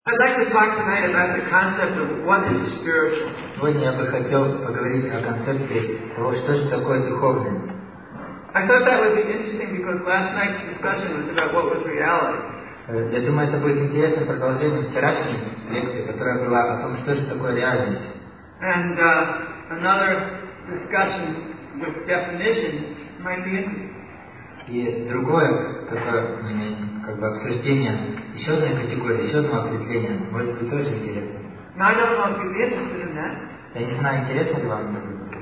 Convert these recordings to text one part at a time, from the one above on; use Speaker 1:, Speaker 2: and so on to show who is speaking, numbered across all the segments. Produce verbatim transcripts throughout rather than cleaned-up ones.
Speaker 1: I'd like to talk tonight about the concept of what is spiritual.
Speaker 2: Сегодня я бы хотел поговорить о концепте того, что же такое духовное.
Speaker 1: I thought that would be interesting because last night's discussion was about what was reality.
Speaker 2: Я думаю, это будет интересным продолжением вчерашней лекции, которая была о том, что же такое реальность.
Speaker 1: And uh, another discussion with definition might be interesting.
Speaker 2: И другое такое как бы обсуждение еще одной категории, еще одного определения, может быть тоже интересно.
Speaker 1: Now I don't know if you'd be interested in that.
Speaker 2: Я не знаю, интересно ли вам это будет.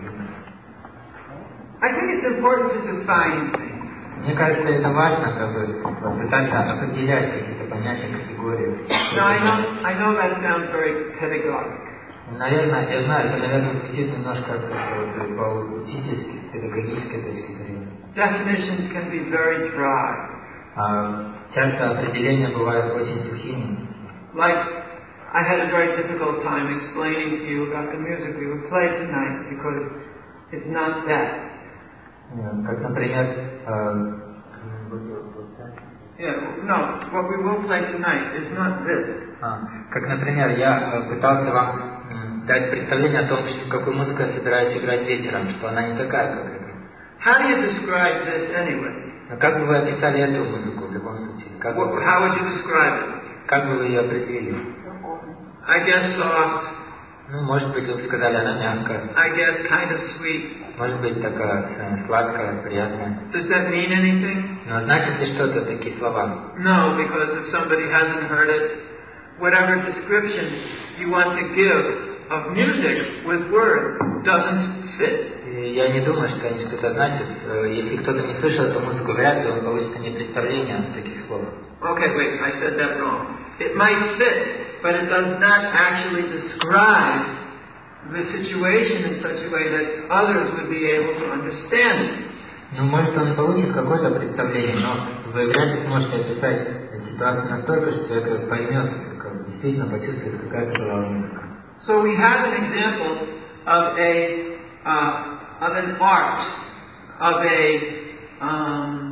Speaker 1: I think it's important to define things.
Speaker 2: Мне кажется, это важно, как бы пытаться определять какие-то понятия, категории.
Speaker 1: Now I know, I know that sounds very pedagogic.
Speaker 2: Наверное, я знаю, это, наверное, звучит немножко вот, по-учительски, с педагогической точки зрения.
Speaker 1: Definitions can be very dry.
Speaker 2: А, часто определения бывают очень сухими.
Speaker 1: Like, I had a very difficult time explaining to you about the music we would play tonight because it's not that.
Speaker 2: Как, например, uh,
Speaker 1: yeah, no, what we will play tonight is not this.
Speaker 2: А, как, например, я пытался вам м, дать представление о том, что, какую музыку я собираюсь играть вечером, что она не такая, как эта.
Speaker 1: How do you describe this anyway?
Speaker 2: Но как бы вы описали эту музыку в любом случае? Как
Speaker 1: What,
Speaker 2: бы,
Speaker 1: how would you describe it?
Speaker 2: как бы вы ее определили?
Speaker 1: I guess soft.
Speaker 2: Ну, может быть, вы сказали, она мягкая.
Speaker 1: I guess kind of sweet.
Speaker 2: Может быть, такая э, сладкая, приятная.
Speaker 1: Does that mean anything?
Speaker 2: Но значит ли что-то такие слова?
Speaker 1: No, because if somebody hasn't heard it, whatever description you want to give of music with words doesn't fit.
Speaker 2: И я не думаю, что они что-то значат. Если кто-то не слышал эту музыку, вряд ли он получит не представление от таких слов.
Speaker 1: Okay, wait, I said that wrong. It might fit, but it does not actually describe the situation in such a way that others would be able to understand it.
Speaker 2: Ну, может, он получит какое-то представление, но вы вряд ли сможете описать ситуацию настолько, что человек поймет, как действительно почувствует, какая это была музыка.
Speaker 1: So we have an example of a uh, of an art, of a um,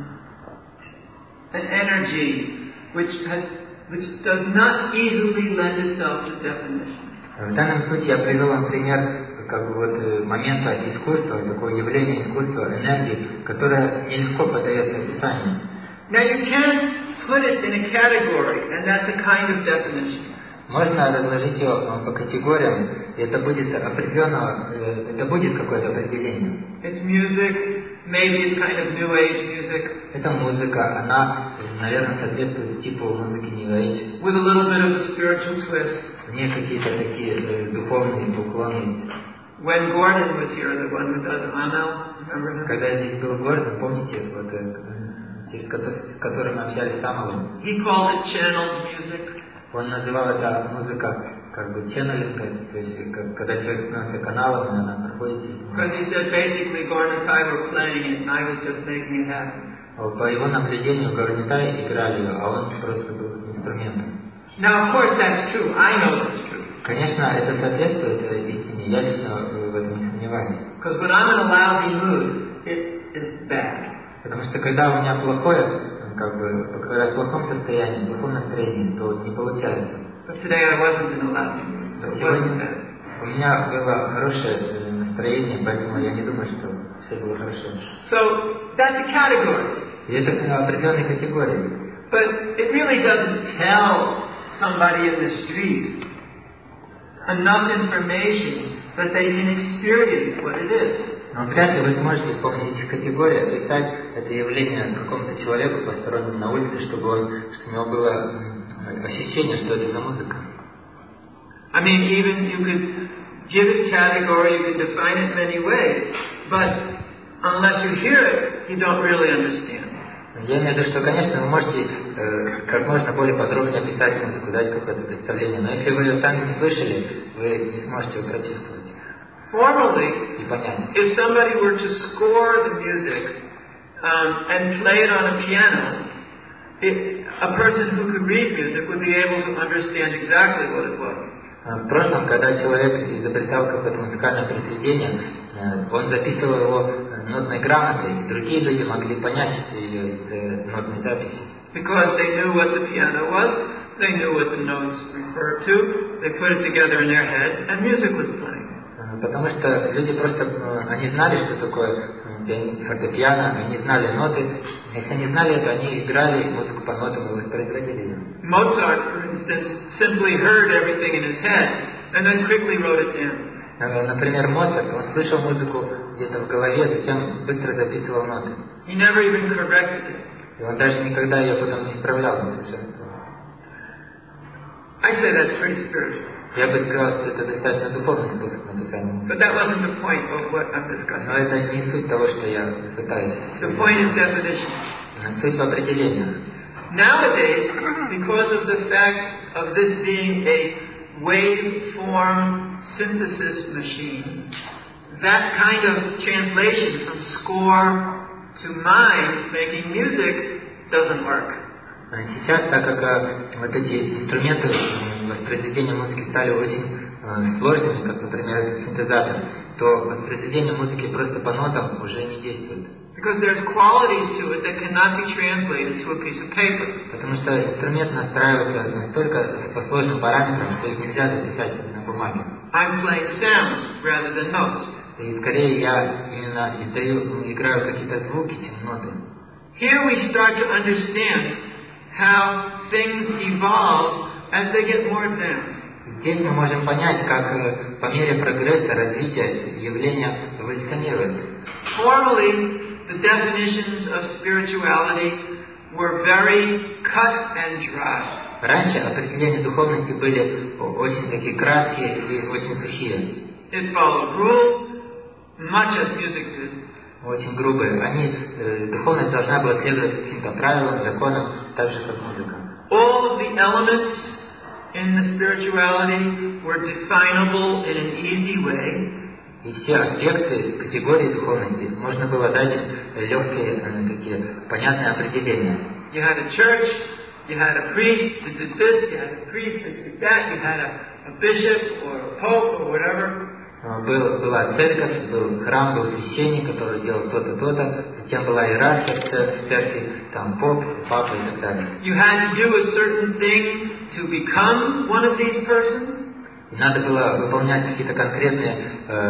Speaker 1: an energy which has which does not easily lend itself to definition.
Speaker 2: В данном случае я привел вам пример как бы вот момента искусства, такого явления искусства, энергии, которая нелегко поддается описанию.
Speaker 1: Now you can put it in a category, and that's a kind of definition.
Speaker 2: Можно разложить ее по категориям, и это будет определенного, это будет какое-то определение.
Speaker 1: It's music, maybe it's kind of new age music.
Speaker 2: Это музыка, она, наверное, соответствует типу музыки New Age.
Speaker 1: With a little bit of a spiritual twist.
Speaker 2: В ней какие-то такие э, духовные уклоны.
Speaker 1: When Gordon was here, the one who does Amel, remember him?
Speaker 2: Когда здесь был Гордон, помните, вот, э, с которым мы общались с Амелом?
Speaker 1: He called it channeled music.
Speaker 2: Он называл это музыка как бы ченнелинга, то есть как, когда человек становится каналом, и она проходит.
Speaker 1: Because he said basically Gordon and I were playing it, and I was just making it happen.
Speaker 2: По его наблюдению, Горнитай играли ее, а он просто был инструментом.
Speaker 1: Now, of course, that's true. I know that's true.
Speaker 2: Конечно, это соответствует истине, я лично в этом не сомневаюсь.
Speaker 1: Because when I'm in a lousy mood, it is bad.
Speaker 2: Потому что когда у меня плохое, как бы, когда я в плохом состоянии, в плохом настроении, то не получается.
Speaker 1: But today I wasn't in a lousy mood. So it wasn't bad.
Speaker 2: У меня было хорошее настроение, поэтому я не думаю, что все было хорошо.
Speaker 1: So that's a category.
Speaker 2: И это определенные категории.
Speaker 1: But it really doesn't tell somebody in the street enough information that they can experience what it is.
Speaker 2: Но вряд ли вы сможете с помощью этих категорий описать это явление какому-то человеку постороннему на улице, чтобы он, чтобы у него было ощущение, что это за музыка.
Speaker 1: I mean, even you could give it category, you can define it many ways, but unless you hear it, you don't really understand.
Speaker 2: Я имею в виду, что, конечно, вы можете э, как можно более подробно описать музыку, дать какое-то представление, но если вы ее сами не слышали, вы не сможете ее прочувствовать.
Speaker 1: Formally,
Speaker 2: И понять.
Speaker 1: if somebody were to score the music um, and play it on a piano, it, a person who could read music would be able to understand exactly what it was.
Speaker 2: В прошлом, когда человек изобретал какое-то музыкальное произведение, он записывал его нотной грамотой, и другие люди могли понять ее из нотной записи.
Speaker 1: Because they knew what the piano was, They knew what the notes referred to. They put it together in their head, and music was playing.
Speaker 2: Потому что люди просто, они знали, что такое фортепиано, они знали ноты. Если они знали это, они играли музыку по нотам и воспроизводили ее.
Speaker 1: Mozart, for instance, simply heard everything in his head and then quickly wrote it down.
Speaker 2: Например, Моцарт, он слышал музыку где-то в голове, затем быстро записывал ноты.
Speaker 1: He never even corrected it.
Speaker 2: И он даже никогда ее потом не исправлял.
Speaker 1: I say that's pretty spiritual.
Speaker 2: Я бы сказал, что это достаточно духовный способ написания.
Speaker 1: But that wasn't the point of what I'm discussing.
Speaker 2: Но это не суть того, что я пытаюсь.
Speaker 1: The point is definition.
Speaker 2: Суть в определении.
Speaker 1: Nowadays, because of the fact of this being a waveform synthesis machine, that kind of translation from score to mind, making music, doesn't work.
Speaker 2: Сейчас, так как вот эти инструменты воспроизведения музыки стали очень э, сложными, как, например, этот синтезатор, то воспроизведение музыки просто по нотам уже не действует.
Speaker 1: Because there's qualities to it that cannot be translated to a piece of paper.
Speaker 2: Потому что инструмент настраивается настолько по сложным параметрам, что их нельзя записать на бумаге.
Speaker 1: I'm playing sounds rather than notes.
Speaker 2: И скорее я именно издаю, играю какие-то звуки, чем ноты.
Speaker 1: Here we start to understand how things evolve as they get more advanced.
Speaker 2: Здесь мы можем понять, как по мере прогресса, развития явления эволюционирует.
Speaker 1: Formerly, the definitions of spirituality were very cut and dry.
Speaker 2: Раньше определения духовности были очень такие краткие и очень сухие.
Speaker 1: It followed rule, much as music did.
Speaker 2: Очень грубые. Они, э, духовность должна была следовать каким-то правилам, законам, так же, как музыка.
Speaker 1: All of the elements in the spirituality were definable in an easy way.
Speaker 2: И все аспекты, категории духовности можно было дать легкие, э, такие понятные определения.
Speaker 1: You had a church, you had a priest that did this, you had a priest that did that, you had a, a bishop or a pope or whatever.
Speaker 2: Был, была церковь, был храм, был священник, который делал то-то, то-то, затем была иерархия в церкви, там поп, папа и так далее.
Speaker 1: You had to do a certain thing to become one of these persons.
Speaker 2: И надо было выполнять какие-то конкретные,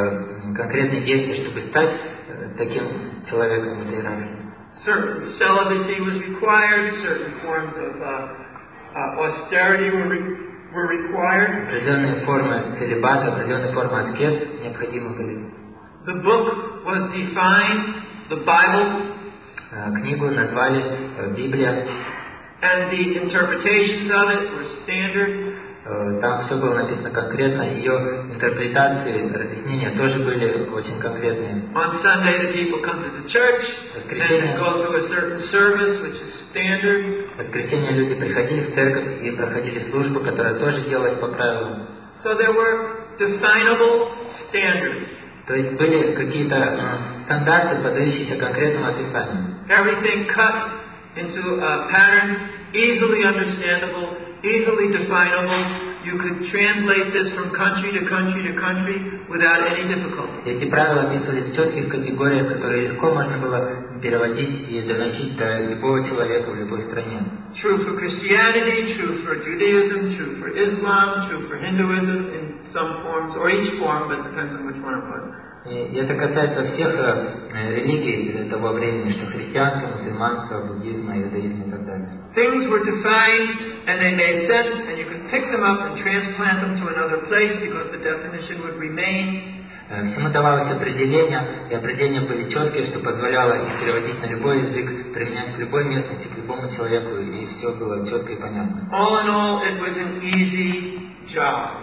Speaker 2: э, конкретные действия, чтобы стать э, таким человеком в этой иерархии.
Speaker 1: Certain celibacy was required, certain forms of uh, uh, austerity were required. were required.
Speaker 2: Определенные формы целибата, определенные формы аскез необходимы были.
Speaker 1: The book was defined, the Bible.
Speaker 2: Книгу назвали Библия.
Speaker 1: And the interpretations of it were standard.
Speaker 2: Там все было написано конкретно, ее интерпретации, разъяснения тоже были очень конкретные.
Speaker 1: On Sunday the people come to the church and go through a certain service which is standard.
Speaker 2: В воскресенье люди приходили в церковь и проходили службу, которая тоже делалась по правилам.
Speaker 1: So there were definable standards.
Speaker 2: То есть были какие-то э, стандарты, подающиеся конкретному описанию.
Speaker 1: Everything cut into a pattern, easily understandable, easily definable. You could translate this from country to country to country without any difficulty.
Speaker 2: Эти правила описывались в четких категориях, которые легко можно было переводить и доносить до любого человека в любой стране.
Speaker 1: True for Christianity, true for Judaism, true for Islam, true for Hinduism in some forms, or each form, but depends on which one it was.
Speaker 2: И это касается всех э, религий того времени, что христианства, мусульманства, буддизма, иудаизма и так далее.
Speaker 1: Things were defined and they made sense, and you could pick them up and transplant them to another place because the definition would remain.
Speaker 2: Всему давалось определение, и определения были четкие, что позволяло их переводить на любой язык, применять к любой местности, к любому человеку, и все было четко и понятно.
Speaker 1: All in all, it was an easy job.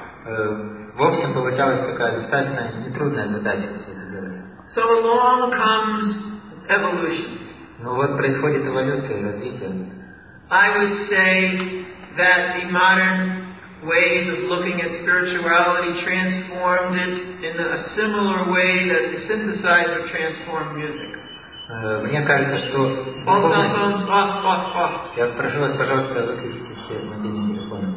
Speaker 2: В общем, получалась такая достаточно нетрудная задача все это делать.
Speaker 1: So along comes evolution.
Speaker 2: Ну вот происходит эволюция, развитие.
Speaker 1: I would say that the modern ways of looking at spirituality transformed it in a similar way that the synthesizer transformed music.
Speaker 2: Мне кажется, что
Speaker 1: духовность...
Speaker 2: Я прошу вас, пожалуйста, выключите все мобильные телефоны.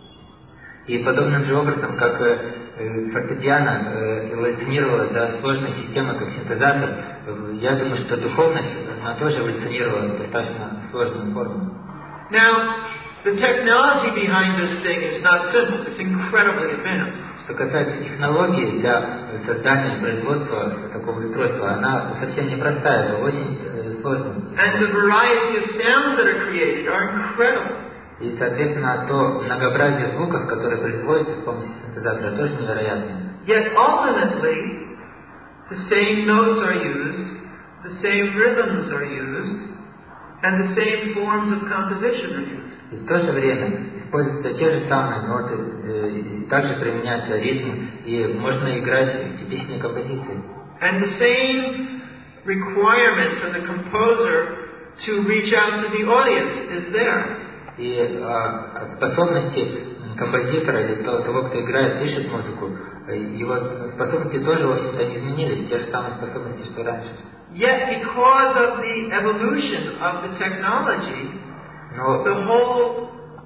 Speaker 2: И подобным же образом, как фортепиано эволюционировала до сложной системы, как синтезатор, я думаю, что духовность, она тоже эволюционировала в достаточно сложную форму.
Speaker 1: Now, The technology behind this thing is not simple. It's incredibly advanced.
Speaker 2: Что касается технологии для создания и производства такого устройства, она совсем непростая, это очень э, сложная.
Speaker 1: And the variety of sounds that are created are incredible.
Speaker 2: И, соответственно, то многообразие звуков, которые производятся с помощью синтезатора, тоже невероятное.
Speaker 1: Yet ultimately, the same notes are used, the same rhythms are used, and the same forms of composition are used.
Speaker 2: И в то же время используются те же самые ноты, э, и также применяется ритм, и можно играть типичные композиции.
Speaker 1: And the same requirement for the composer to reach out to the audience is there.
Speaker 2: И э, способности композитора или того, кто играет, пишет музыку, его способности тоже, в общем-то, не изменились, те же самые способности, что раньше.
Speaker 1: Yet because of the evolution of the technology,
Speaker 2: Но
Speaker 1: the whole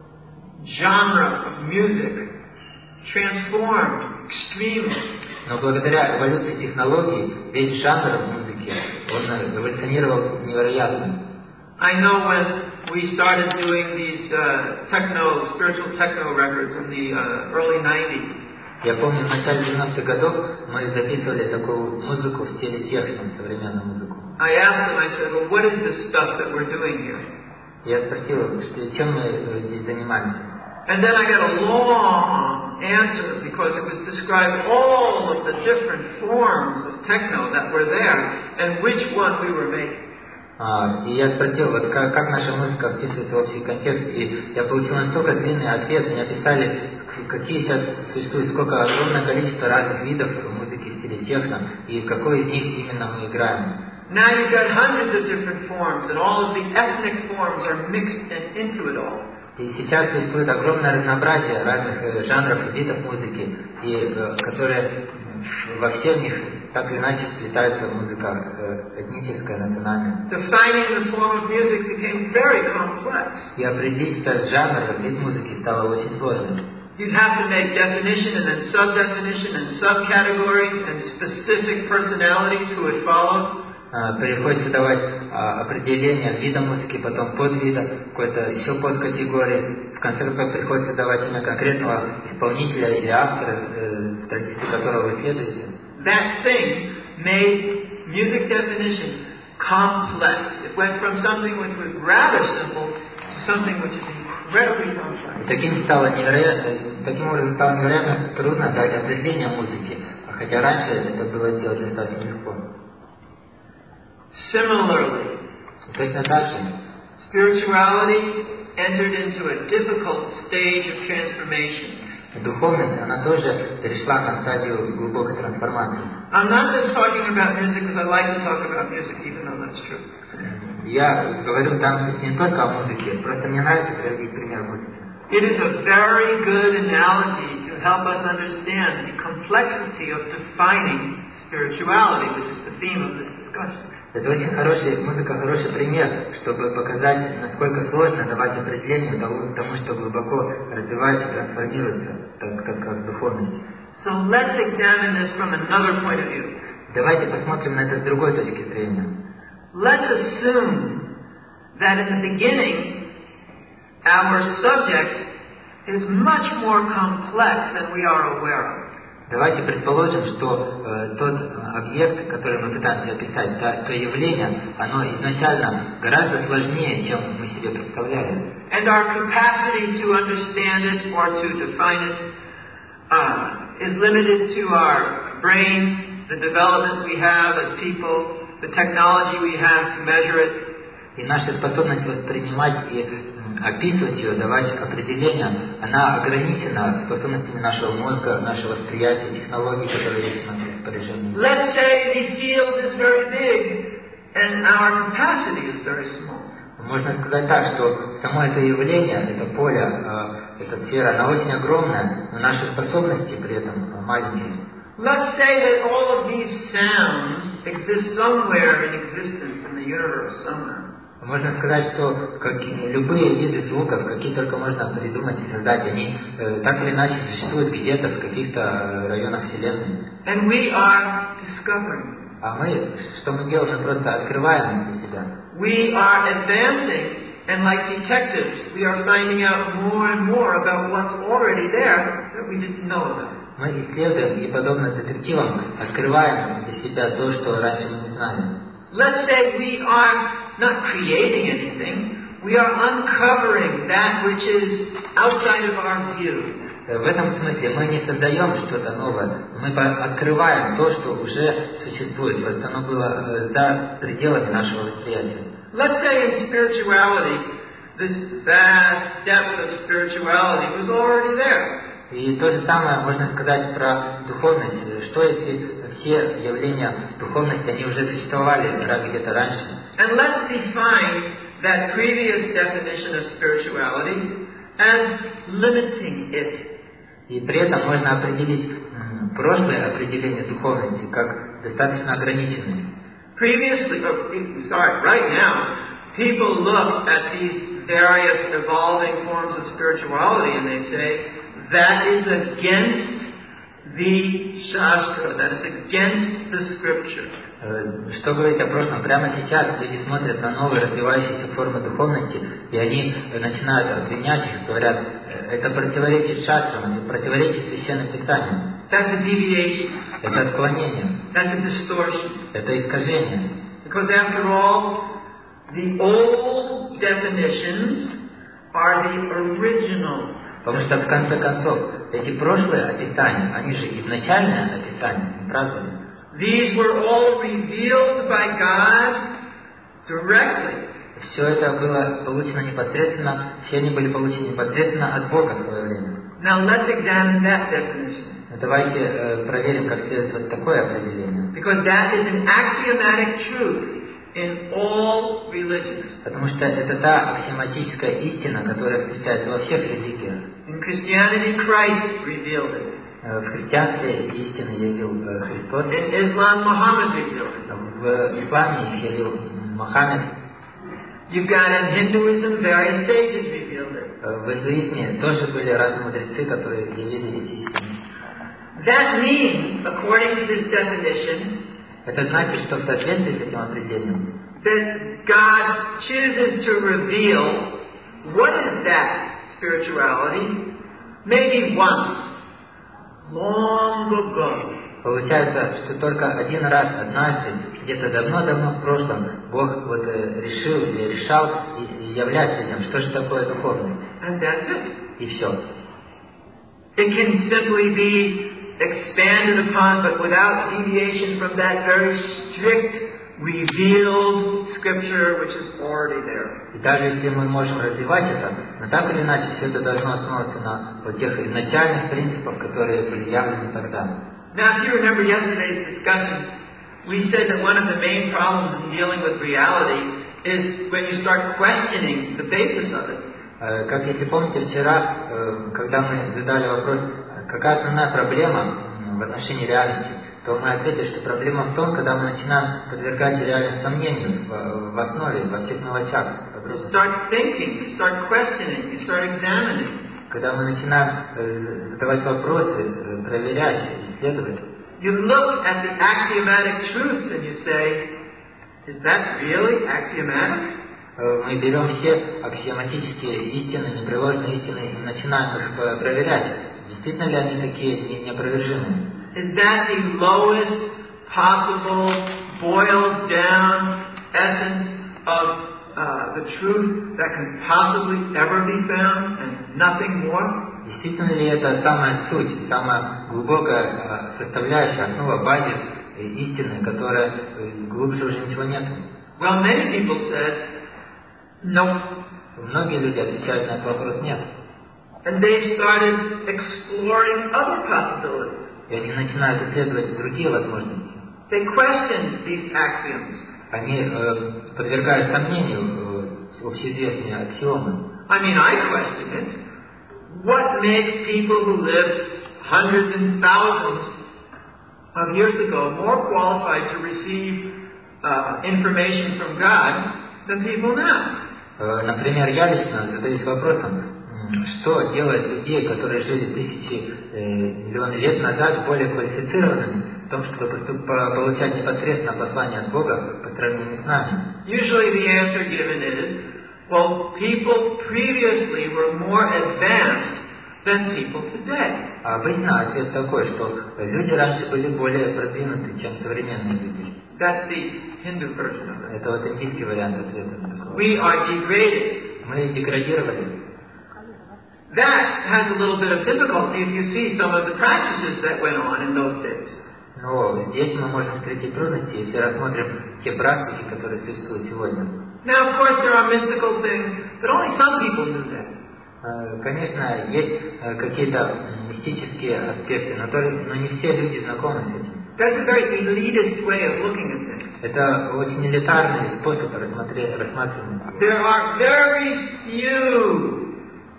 Speaker 1: genre of music transformed extremely.
Speaker 2: Но благодаря эволюции технологий весь жанр музыки, он эволюционировал невероятно.
Speaker 1: I know when we started doing these uh, techno, spiritual techno records in the uh, early nineties.
Speaker 2: Я помню, в начале девяностых годов мы записывали такую музыку в стиле техно, современную музыку.
Speaker 1: I asked them, I said, well, what is this stuff that we're doing here?
Speaker 2: Я спросил, что, чем мы здесь занимаемся.
Speaker 1: And then I got a long answer because it was described all of the different forms of techno that were there and which one we were making.
Speaker 2: А, и я спросил, вот как, как наша музыка вписывается в общий контекст, и я получил настолько длинный ответ, мне описали, какие сейчас существуют, сколько огромное количество разных видов музыки в стиле техно, и в какой из них именно мы играем.
Speaker 1: Now you've got hundreds of different forms, and all of the ethnic forms are mixed in, into it all.
Speaker 2: И сейчас существует огромное разнообразие разных э, жанров и видов музыки, и, э, которые во всех них так или иначе сплетается музыка э, этническая, национальная.
Speaker 1: Defining the form of music became very complex.
Speaker 2: И определить сейчас жанр, вид музыки стало очень сложным.
Speaker 1: You'd have to make definition and then sub-definition and subcategories and specific personalities who would follow.
Speaker 2: Приходится давать а, определение вида музыки, потом подвида, какой-то еще подкатегории. В конце концов приходится давать имя конкретного исполнителя или автора, э, в традиции которого вы следуете.
Speaker 1: That thing made music definition complex. It went from something which was rather simple to something which is incredibly complex.
Speaker 2: И таким, стало невероятно, таким образом стало невероятно трудно дать определение музыки, хотя раньше это было сделать достаточно легко.
Speaker 1: Similarly, spirituality entered into a difficult stage of transformation.
Speaker 2: Духовность, она тоже перешла на стадию глубокой трансформации.
Speaker 1: I'm not just talking about music because I like to talk about music, even though that's true.
Speaker 2: Я говорю там не только о музыке, просто мне нравится приводить пример музыки.
Speaker 1: It is a very good analogy to help us understand the complexity of defining spirituality, which is the theme of this discussion.
Speaker 2: Это очень хороший, музыка хороший пример, чтобы показать, насколько сложно давать определение тому, тому что глубоко развивается, трансформируется, так как, как духовность.
Speaker 1: So let's examine this from another point of view.
Speaker 2: Давайте посмотрим на это с другой точки зрения.
Speaker 1: Let's assume that in the beginning, our subject is much more complex than we are aware of.
Speaker 2: Давайте предположим, что э, тот объект, который мы пытаемся описать, то, то явление, оно изначально гораздо сложнее, чем мы себе представляли.
Speaker 1: And our capacity to understand it or to define it uh, is limited to our brain, the development we have as people, the technology we have to measure it.
Speaker 2: И наша способность воспринимать и описывать ее, давать определения, она ограничена способностями нашего мозга, нашего восприятия, технологий, которые есть в нашем распоряжении.
Speaker 1: Let's say the field is very big and our capacity is very small.
Speaker 2: Можно сказать так, что само это явление, это поле, эта сфера, она очень огромная, но наши способности при этом маленькие.
Speaker 1: Let's say that all of these sounds exist somewhere in existence in the universe somewhere.
Speaker 2: Можно сказать, что как, любые виды звуков, какие только можно придумать и создать, они э, так или иначе существуют где-то в каких-то районах Вселенной.
Speaker 1: And we are discovering.
Speaker 2: А мы, что мы делаем, мы просто открываем для себя.
Speaker 1: We are advancing And like detectives, we are finding out more and more about what's already there that we didn't know about.
Speaker 2: Мы исследуем и, подобно детективам, открываем для себя то, что раньше мы не знали.
Speaker 1: Let's say we are not creating anything, we are uncovering that which is outside of our view.
Speaker 2: В этом смысле мы не создаем что-то новое, мы открываем то, что уже существует, просто оно было за пределами нашего восприятия.
Speaker 1: Let's say in spirituality, this vast depth of spirituality was already there.
Speaker 2: И то же самое можно сказать про духовность. Что если все явления духовности, они уже существовали где-то раньше?
Speaker 1: And let's define that previous definition of spirituality as limiting it.
Speaker 2: И при этом можно определить м, прошлое определение духовности как достаточно ограниченное.
Speaker 1: Previously, oh, sorry, right now, people look at these various evolving forms of spirituality and they say, that is against the Shastra, that is against the Scripture.
Speaker 2: Что говорить о прошлом? Прямо сейчас люди смотрят на новые развивающиеся формы духовности, и они начинают обвинять их, говорят, это противоречит шастрам, это противоречит священным писаниям.
Speaker 1: That's a deviation.
Speaker 2: Это отклонение.
Speaker 1: That's a distortion.
Speaker 2: Это искажение.
Speaker 1: Because after all, the old definitions are the original.
Speaker 2: Потому что в конце концов эти прошлые описания, они же изначальное описание, не правда ли?
Speaker 1: These were all revealed by God directly.
Speaker 2: Все это было получено непосредственно, все они были получены непосредственно от Бога в свое время.
Speaker 1: Now let's examine that definition.
Speaker 2: Давайте э, проверим, как следует вот такое определение.
Speaker 1: Because that is an axiomatic truth in all religions.
Speaker 2: Потому что это та аксиоматическая истина, которая встречается во всех религиях.
Speaker 1: In Christianity, Christ revealed it.
Speaker 2: В христианстве эти истины явил Христос.
Speaker 1: In Islam, Muhammad revealed it.
Speaker 2: В исламе их явил Мухаммед.
Speaker 1: You've got in Hinduism, various sages revealed it.
Speaker 2: В иудаизме тоже были разные мудрецы, которые явили эти истины.
Speaker 1: That means, according to this definition,
Speaker 2: это значит, что в соответствии с этим определением,
Speaker 1: that God chooses to reveal what is that spirituality, maybe once, long ago.
Speaker 2: Получается, что только один раз, однажды, где-то давно-давно в прошлом, Бог вот э, решил или решал и, и являть людям, что же такое духовность.
Speaker 1: And that's it.
Speaker 2: И все.
Speaker 1: It can simply be expanded upon, but without deviation from that very strict, revealed scripture which is already there.
Speaker 2: И даже если мы можем развивать это, но так или иначе все это должно основываться на вот тех изначальных принципах, которые были явлены тогда.
Speaker 1: Now, if you remember yesterday's discussion, we said that one of the main problems in dealing with reality is when you start questioning the basis of it.
Speaker 2: Как если помните вчера, когда мы задали вопрос, какая основная проблема в отношении реальности, то мы ответили, что проблема в том, когда мы начинаем подвергать реальность сомнению в, в основе, во всех мелочах.
Speaker 1: You start thinking, you start questioning, you start examining.
Speaker 2: Когда мы начинаем задавать вопросы, проверять, исследовать.
Speaker 1: You look at the axiomatic truths and you say, is that really axiomatic?
Speaker 2: Мы берем все аксиоматические истины, непреложные истины и начинаем их проверять. Действительно ли они такие неопровержимые?
Speaker 1: Is that the lowest possible boiled down essence of uh, the truth that can possibly ever be found and nothing more?
Speaker 2: Действительно ли это самая суть, самая глубокая составляющая, основа, базис истины, которая глубже уже ничего нет?
Speaker 1: Well, many people said, no.
Speaker 2: Многие люди отвечают на этот вопрос нет.
Speaker 1: And they started exploring other possibilities.
Speaker 2: И они начинают исследовать другие возможности.
Speaker 1: They questioned these axioms.
Speaker 2: Они э, подвергают сомнению э, общеизвестные аксиомы.
Speaker 1: I mean, I question it. What makes people who lived hundreds and thousands of years ago more qualified to receive uh, information from God than people now?
Speaker 2: Э, например, я лично задаюсь вопросом, что делает людей, которые жили тысячи э, миллионы лет назад, более квалифицированными в том, чтобы поступ, получать непосредственно послание от Бога по сравнению с нами.
Speaker 1: Usually the answer given is Well, people previously were more advanced than people today.
Speaker 2: А обычно ответ такой, что люди раньше были более продвинуты, чем современные люди.
Speaker 1: That's the Hindu version of it.
Speaker 2: Это вот индийский вариант ответа.
Speaker 1: We are degraded.
Speaker 2: Мы деградировали.
Speaker 1: That has a little bit of difficulty if you see some of the practices that went on in those days.
Speaker 2: Но здесь мы можем встретить трудности, если рассмотрим те практики, которые существуют сегодня.
Speaker 1: Now, of course, there are mystical things, but only some people knew that.
Speaker 2: Конечно, есть какие-то мистические аспекты, но, только, но не все люди знакомы с этим.
Speaker 1: That's a very elitist way of looking at things.
Speaker 2: Это очень элитарный способ рассмотреть, рассматривания.
Speaker 1: There are very few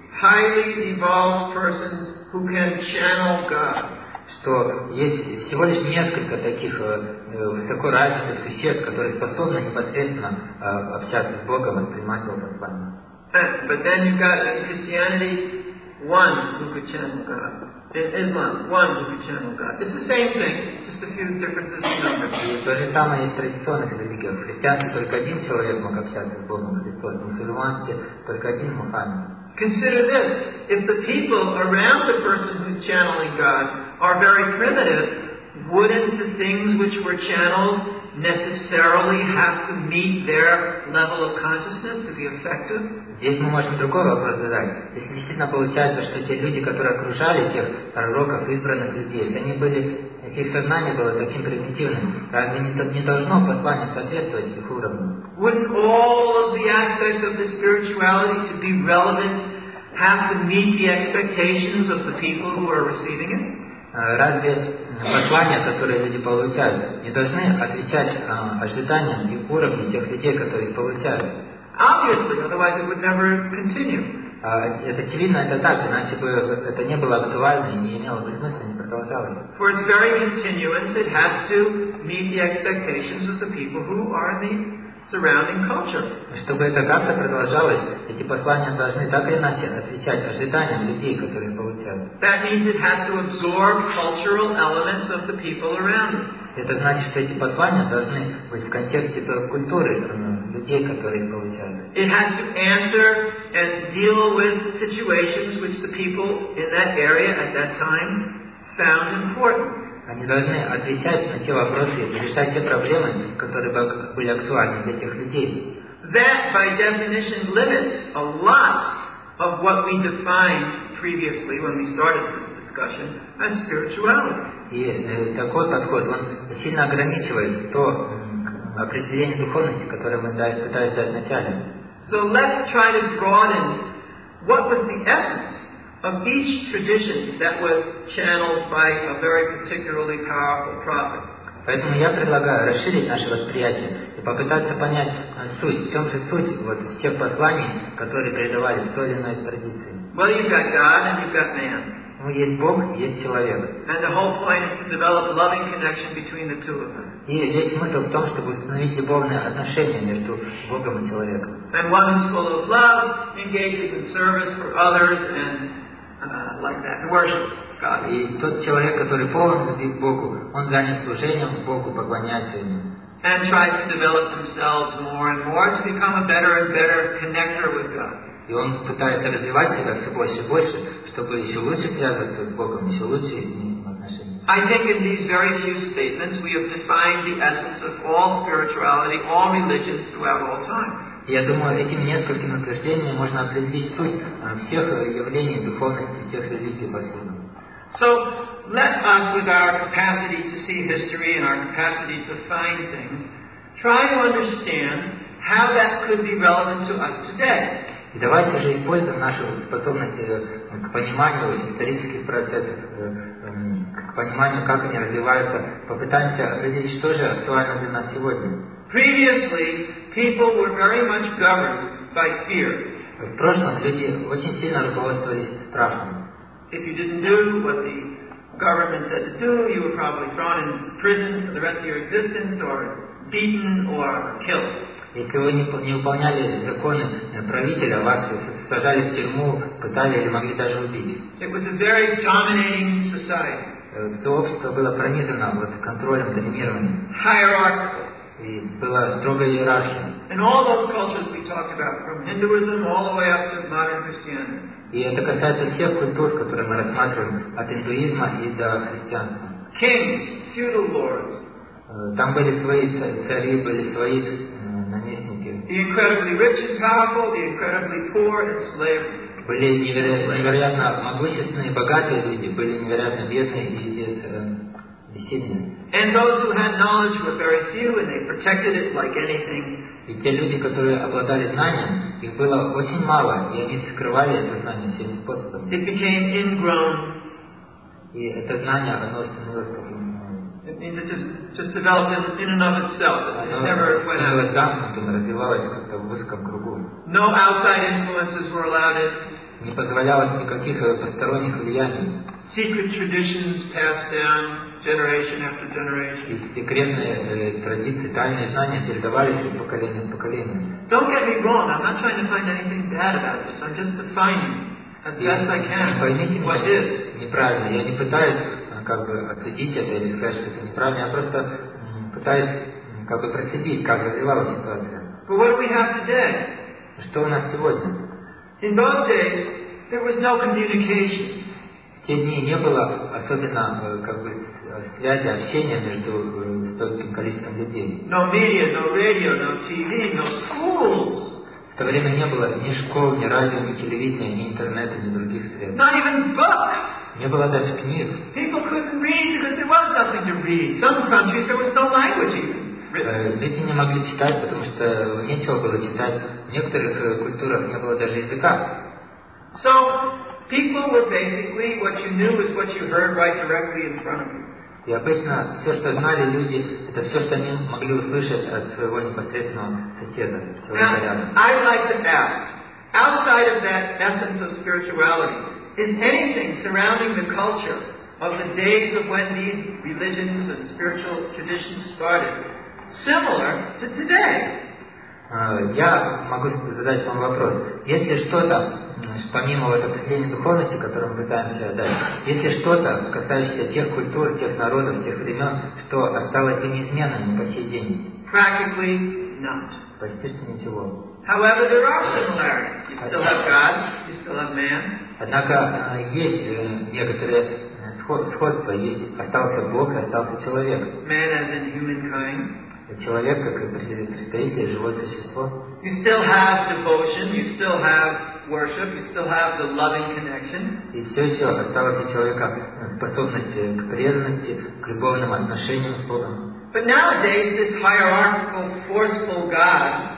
Speaker 1: highly evolved persons who can channel God.
Speaker 2: Что есть всего лишь несколько таких э, высоко развитых существ, которые способны непосредственно э, общаться с Богом, воспринимать Его послание.
Speaker 1: But then you've got in Christianity one who could channel God. In Islam, one who could channel God. It's the same thing, just a few differences in numbers.
Speaker 2: И то же самое есть в традиционных религиях. В христианстве только один человек мог общаться с Богом, Христос. В мусульманстве только один Мухаммед.
Speaker 1: Consider this: if the people around the person who's channeling God are very primitive, wouldn't the things which were channeled necessarily have to meet their level of consciousness to be effective?
Speaker 2: Здесь мы можем другой вопрос задать. Если действительно получается, что те люди, которые окружали тех пророков, избранных людей, они были, их сознание было таким примитивным, разве не, не должно послание соответствовать их уровню?
Speaker 1: Wouldn't all of the aspects of the spirituality to be relevant have to meet the expectations of the people who are receiving it?
Speaker 2: Разве послания, которые люди получают, не должны отвечать а, ожиданиям и уровню тех людей, которые их получают?
Speaker 1: Obviously, otherwise it would never continue.
Speaker 2: А, это очевидно, это так, иначе бы это не было актуально и не имело бы смысла, не продолжалось.
Speaker 1: For its very continuance, it has to meet the expectations of the people who are in the surrounding culture.
Speaker 2: Чтобы это как-то продолжалось, эти послания должны так или иначе отвечать ожиданиям людей, которые их получают.
Speaker 1: That means it has to absorb cultural elements of the people around it.
Speaker 2: Это значит, что эти послания должны быть в контексте той культуры людей, которые их получают.
Speaker 1: It has to answer and deal with situations which the people in that area at that time found important.
Speaker 2: Они должны отвечать на те вопросы и решать те проблемы, которые были актуальны для тех людей.
Speaker 1: That, by definition, limits a lot of what we defined previously when we started this discussion as spirituality.
Speaker 2: И э, такой подход, он сильно ограничивает то м, определение духовности, которое мы дали, пытались дать вначале.
Speaker 1: So let's try to broaden what was the essence of each tradition that was channeled by a very particularly powerful prophet.
Speaker 2: Поэтому я предлагаю расширить наше восприятие и попытаться понять э, суть, в чем же суть вот всех посланий, которые передавались в той или иной традиции.
Speaker 1: Well, you've got God and you've got man.
Speaker 2: Ну, есть Бог, есть человек.
Speaker 1: And the whole point is to develop loving connection between the two of them.
Speaker 2: И весь смысл в том, чтобы установить любовные отношения между Богом и человеком.
Speaker 1: And one who's full of love engages in service for others and uh, like that, and worships God.
Speaker 2: И тот человек, который полон любви к Богу, он занят служением Богу, поклоняется Ему.
Speaker 1: And tries to develop themselves more and more to become a better and better connector with God.
Speaker 2: И он пытается развивать себя все больше и больше, чтобы еще лучше связываться с Богом, еще лучше иметь отношения.
Speaker 1: I think in these very few statements we have defined the essence of all spirituality, all religions throughout all time.
Speaker 2: Я думаю, этими несколькими утверждениями можно определить суть всех явлений духовности, всех религий повсюду.
Speaker 1: So let us, with our capacity to see history and our capacity to find things, try to understand how that could be relevant to us today.
Speaker 2: И давайте же используем нашу способность к пониманию исторических процессов, к пониманию, как они развиваются, попытаемся определить, что же актуально для нас сегодня.
Speaker 1: Previously, people were very much governed by fear.
Speaker 2: В прошлом люди очень сильно руководствовались страхом.
Speaker 1: If you didn't do what the government said to do, you were probably thrown in prison for the rest of your existence, or beaten, or killed.
Speaker 2: Если вы не, не выполняли законы правителя, вас сажали в тюрьму, пытали или могли даже убить.
Speaker 1: It was a very dominating society.
Speaker 2: Все общество было пронизано вот контролем, доминированием.
Speaker 1: Hierarchical.
Speaker 2: И была строгая иерархия.
Speaker 1: And all those cultures we talked about, from Hinduism all the way up to modern Christianity.
Speaker 2: И это касается всех культур, которые мы рассматриваем, от индуизма и до христианства.
Speaker 1: Kings, feudal lords.
Speaker 2: Там были свои цари, были свои наместники.
Speaker 1: The incredibly rich and powerful, the incredibly poor and slavery.
Speaker 2: Были неверо- невероятно могущественные, богатые люди, были невероятно бедные и без, э, бессильные.
Speaker 1: And those who had knowledge were very few, and they protected it like anything.
Speaker 2: И те люди, которые обладали знанием, их было очень мало, и они скрывали это знание всеми способами.
Speaker 1: It became ingrown.
Speaker 2: И это знание, оно становилось таким...
Speaker 1: It means it just, just developed in, in and of itself. It
Speaker 2: Оно
Speaker 1: never went
Speaker 2: становилось
Speaker 1: out.
Speaker 2: замкнутым, развивалось как-то в узком кругу.
Speaker 1: No outside influences were allowed in.
Speaker 2: Не позволялось никаких посторонних влияний.
Speaker 1: Secret traditions passed down generation after generation.
Speaker 2: И секретные э, традиции, тайные знания передавались из поколения в поколение.
Speaker 1: Don't get me wrong, I'm not trying to find anything bad about this. I'm just defining as best I can
Speaker 2: Поймите
Speaker 1: what
Speaker 2: меня
Speaker 1: is.
Speaker 2: неправильно. Я не пытаюсь как бы отсудить это или сказать, что это неправильно. Я просто м, пытаюсь м, как бы проследить, как развивалась ситуация.
Speaker 1: But what do we have today?
Speaker 2: Что у нас сегодня?
Speaker 1: In those days, there was no communication.
Speaker 2: В те дни не было особенно э, как бы связи, общения между э, стольким количеством людей.
Speaker 1: No media, no radio, no T V, no schools.
Speaker 2: В то время не было ни школ, ни радио, ни телевидения, ни интернета, ни других средств.
Speaker 1: Not even books.
Speaker 2: Не было даже книг.
Speaker 1: People couldn't read because there was nothing to read. Some countries there was no language even.
Speaker 2: Э, Дети не могли читать, потому что нечего было читать. В некоторых э, культурах не было даже языка.
Speaker 1: So people were basically, what you knew is what you heard right directly in front of you.
Speaker 2: И обычно все, что знали люди, это все, что они могли услышать от своего непосредственного соседа, человека рядом.
Speaker 1: Now, I'd like to ask, outside of that essence of spirituality, is anything surrounding the culture of the days of when these religions and spiritual traditions started similar to today?
Speaker 2: Я могу задать вам вопрос. Есть ли что-то, помимо вот определения духовности, которое мы пытаемся дать, есть ли что-то, касающееся тех культур, тех народов, тех времен, что осталось бы неизменным по сей день?
Speaker 1: Practically not.
Speaker 2: Почти что ничего.
Speaker 1: However, there are similarities. You still have God, you still have man.
Speaker 2: Однако есть некоторые сходства. Есть, остался Бог и остался человек.
Speaker 1: Man as in humankind.
Speaker 2: Человек, как и представитель, живое существо.
Speaker 1: You still have devotion, you still have worship, you still have the loving connection.
Speaker 2: И все еще осталось у человека способность к преданности, к любовным отношениям с Богом.
Speaker 1: But nowadays, this hierarchical, forceful God,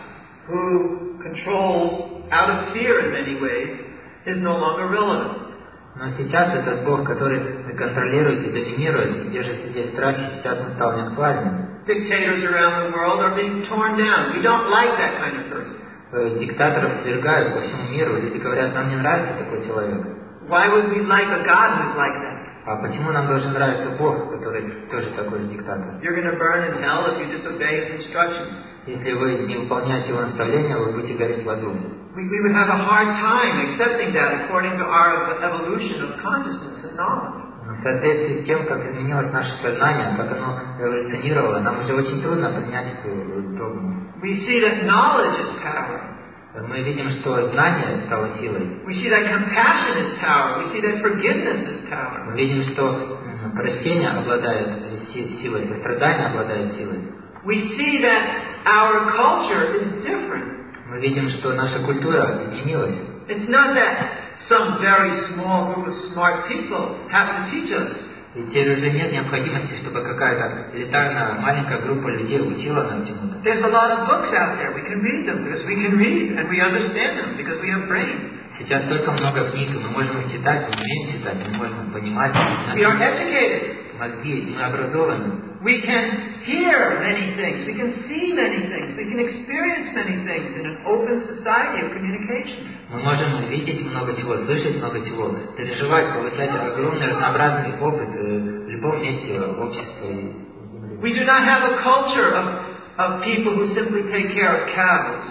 Speaker 1: who controls out of fear in many ways, is no longer relevant.
Speaker 2: Но сейчас этот Бог, который контролирует и доминирует, и держит людей в страхе, сейчас он стал неактуальным.
Speaker 1: Dictators around the world are being torn down. We don't like that kind of person.
Speaker 2: Диктаторов свергают по всему миру. Люди говорят, нам не нравится такой человек.
Speaker 1: Why would we like a God who's like that?
Speaker 2: А почему нам должен нравиться Бог, который тоже такой же диктатор?
Speaker 1: You're going to burn in hell if you disobey His instructions.
Speaker 2: Если вы не выполняете его наставления, вы будете гореть в аду.
Speaker 1: We, we would have a hard time accepting that according to our evolution of consciousness and knowledge.
Speaker 2: В соответствии с тем, как изменилось наше сознание, как оно эволюционировало, нам уже очень трудно принять эту догму.
Speaker 1: We see that knowledge is power.
Speaker 2: Мы видим, что знание стало силой.
Speaker 1: We see that compassion is power. We see that forgiveness is power.
Speaker 2: Мы видим, что прощение обладает силой, сострадание обладает силой.
Speaker 1: We see that our culture is different.
Speaker 2: Мы видим, что наша культура изменилась.
Speaker 1: It's not that some very small group of smart people have to teach us.
Speaker 2: И теперь уже нет необходимости, чтобы какая-то элитарная маленькая группа людей учила нас чему-то.
Speaker 1: There's a lot of books out there. We can read them because we can read and we understand them because we have brains.
Speaker 2: Сейчас столько много книг, мы можем их читать, мы умеем читать, мы можем понимать.
Speaker 1: We are educated.
Speaker 2: Мозги, мы образованы.
Speaker 1: We can hear many things. We can see many things. We can experience many things in an open society of communication.
Speaker 2: Мы можем видеть много чего, слышать много чего, переживать, получать огромный разнообразный опыт в любом месте общества.
Speaker 1: We do not have a culture of, of people who simply take care of cows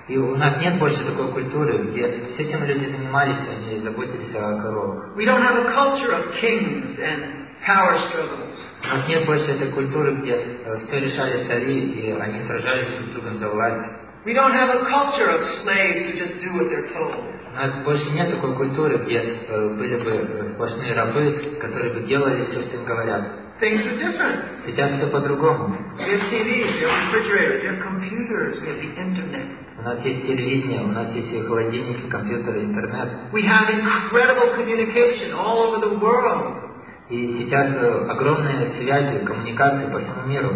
Speaker 2: И у нас нет больше такой культуры, где все этим люди занимались, они заботились о коровах.
Speaker 1: We don't have a culture of kings and power struggles.
Speaker 2: У нас нет больше этой культуры, где э, все решали цари, и они сражались друг с другом за власть.
Speaker 1: We don't have a culture of slaves who just do what they're told.
Speaker 2: У нас больше нет такой культуры, где э, были бы сплошные рабы, которые бы делали все, что им говорят.
Speaker 1: Things are different.
Speaker 2: Сейчас все по-другому.
Speaker 1: We have T Vs, we have refrigerators, we have computers, we have the internet.
Speaker 2: У нас есть телевидение, у нас есть и холодильники, компьютеры, интернет.
Speaker 1: We have incredible communication all over the world.
Speaker 2: И сейчас э, огромные связи, коммуникации по всему миру.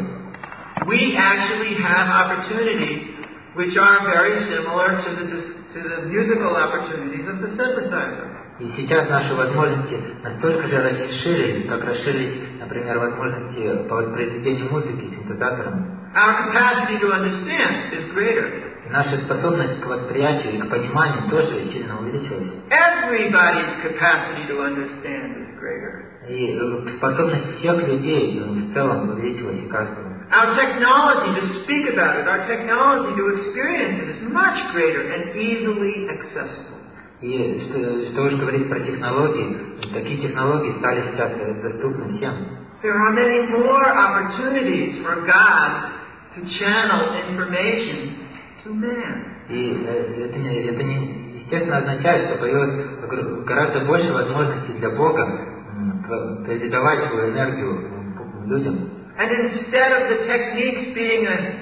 Speaker 1: We actually have opportunities which are very similar to the, to the musical opportunities of the synthesizer.
Speaker 2: И сейчас наши возможности настолько же расширились, как расширились, например, возможности по воспроизведению музыки синтезатором.
Speaker 1: Our capacity to understand is greater.
Speaker 2: И наша способность к восприятию и к пониманию тоже сильно увеличилась.
Speaker 1: Everybody's capacity to understand is greater.
Speaker 2: И способность всех людей в целом увеличилась и каждого.
Speaker 1: Our technology to speak about it, our technology to experience it is much greater and easily accessible.
Speaker 2: И что, что уж говорить про технологии, такие технологии стали сейчас доступны всем.
Speaker 1: There are many more opportunities for God to channel information to man.
Speaker 2: И это, не, это не, естественно означает, что появилось гораздо больше возможностей для Бога передавать свою энергию людям.
Speaker 1: And instead of the techniques being a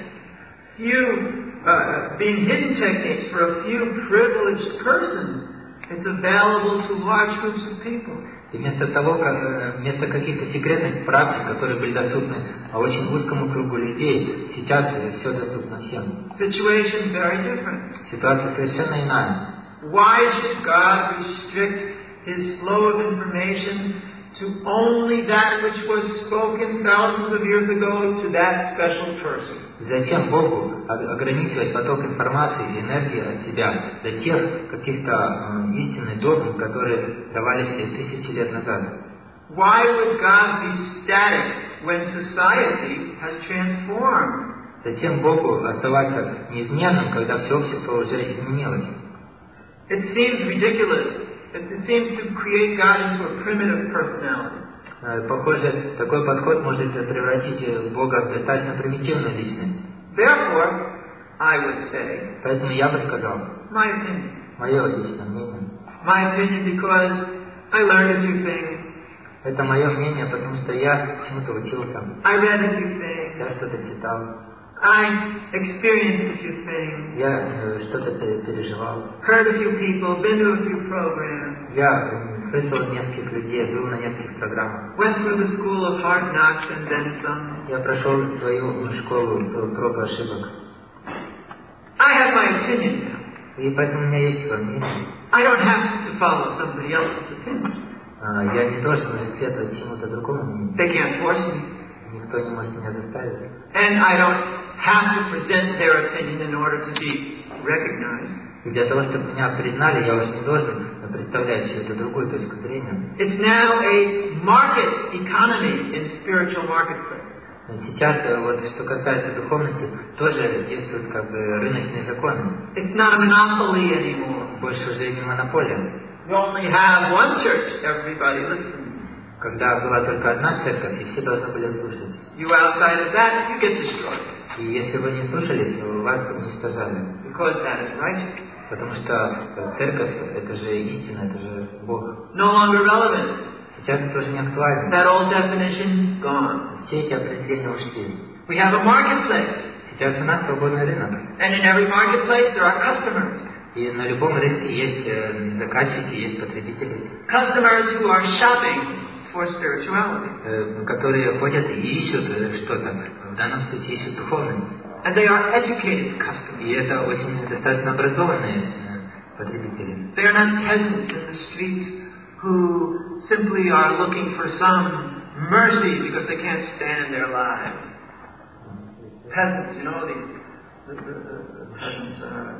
Speaker 1: few, uh, being hidden techniques for a few privileged persons, it's available to large groups of people.
Speaker 2: И вместо того, как, вместо каких-то секретных практик, которые были доступны очень узкому кругу людей, сейчас все доступно всем.
Speaker 1: Situation very different.
Speaker 2: Ситуация совершенно иная.
Speaker 1: Why should God restrict His flow of information to only that which was spoken thousands of years ago to that special person?
Speaker 2: Зачем Богу ограничивать поток информации и энергии от себя для тех каких-то э, истинных догм, которые давались тысячи лет назад?
Speaker 1: Why would God be static when society has transformed?
Speaker 2: Зачем Богу оставаться неизменным, когда все общество уже изменилось?
Speaker 1: It seems ridiculous. It seems to create God into a primitive personality.
Speaker 2: Похоже, такой подход может превратить Бога в достаточно примитивную личность.
Speaker 1: Therefore, I would say,
Speaker 2: Поэтому я бы сказал,
Speaker 1: my opinion.
Speaker 2: мое личное мнение.
Speaker 1: My opinion because I learned a few things.
Speaker 2: Это мое мнение, потому что я чему-то учился.
Speaker 1: I read a few things.
Speaker 2: Я что-то читал.
Speaker 1: I experienced a few things.
Speaker 2: Я э, что-то переживал.
Speaker 1: Heard a few people, been to a few programs.
Speaker 2: Я э, слышал нескольких людей, был на нескольких программах.
Speaker 1: Went through the school of hard knocks and then some.
Speaker 2: Я прошел свою школу проб и ошибок.
Speaker 1: I have my opinion now.
Speaker 2: И поэтому у меня есть свое мнение.
Speaker 1: I don't have to follow somebody else's opinion.
Speaker 2: А, я не должен следовать чему-то другому мнению.
Speaker 1: They can't force me.
Speaker 2: Никто не может меня заставить.
Speaker 1: And I don't have to present their opinion in order to be recognized.
Speaker 2: И для того, чтобы меня признали, я уже не должен представлять чью-то другую точку зрения.
Speaker 1: It's now a market economy in spiritual marketplace.
Speaker 2: Сейчас, вот, что касается духовности, тоже действуют как бы рыночные законы.
Speaker 1: It's not a monopoly anymore.
Speaker 2: Больше уже не монополия.
Speaker 1: You only have one church, everybody listens.
Speaker 2: Когда была только одна церковь, и все должны были слушать.
Speaker 1: You outside of that, you get destroyed.
Speaker 2: И если вы не слушались, то вас уничтожали.
Speaker 1: Because that is righteous.
Speaker 2: Потому что церковь – это же истина, это же Бог.
Speaker 1: No longer relevant.
Speaker 2: Сейчас это уже не актуально.
Speaker 1: That old definition, gone.
Speaker 2: Все эти определения ушли.
Speaker 1: We have a marketplace.
Speaker 2: Сейчас у нас свободный рынок.
Speaker 1: And in every marketplace there are customers.
Speaker 2: И на любом рынке есть э, заказчики, есть потребители.
Speaker 1: Customers who are shopping for spirituality.
Speaker 2: Э, которые ходят и ищут э, что-то. В данном случае ищут духовность.
Speaker 1: And they are educated customers.
Speaker 2: И это очень достаточно образованные э, потребители.
Speaker 1: They are not peasants in the street who simply are looking for some mercy because they can't stand their lives. Peasants, you know, these the, the, the peasants are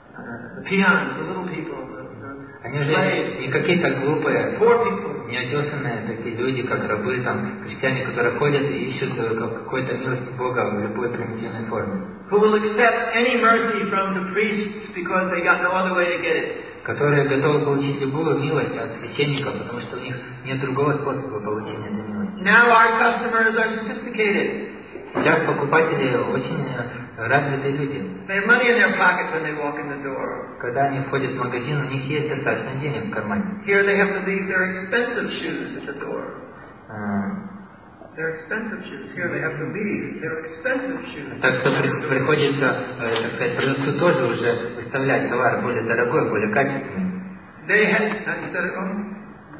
Speaker 1: uh, the peons, the little people, the, the
Speaker 2: Они же
Speaker 1: slaves,
Speaker 2: не какие-то глупые,
Speaker 1: poor people.
Speaker 2: неотесанные такие люди, как рабы, там, крестьяне, которые ходят и ищут какой-то милости Бога в любой примитивной форме.
Speaker 1: Who will accept any mercy from the priests because they got no other way to get it.
Speaker 2: Которые готовы получить любую милость от священников, потому что у них нет другого способа получения этой милости.
Speaker 1: Now our customers are sophisticated.
Speaker 2: Сейчас покупатели очень развитые люди.
Speaker 1: They have money in their pocket when they walk in the door.
Speaker 2: Когда они входят в магазин, у них есть достаточно денег в кармане.
Speaker 1: Here they have to leave their expensive shoes at the door.
Speaker 2: А,
Speaker 1: They're expensive shoes. Here they have to leave their expensive shoes.
Speaker 2: Так что при, приходится, э, так сказать, продавцу тоже уже выставлять товар более дорогой, более качественный.
Speaker 1: They have. Uh, is that it on?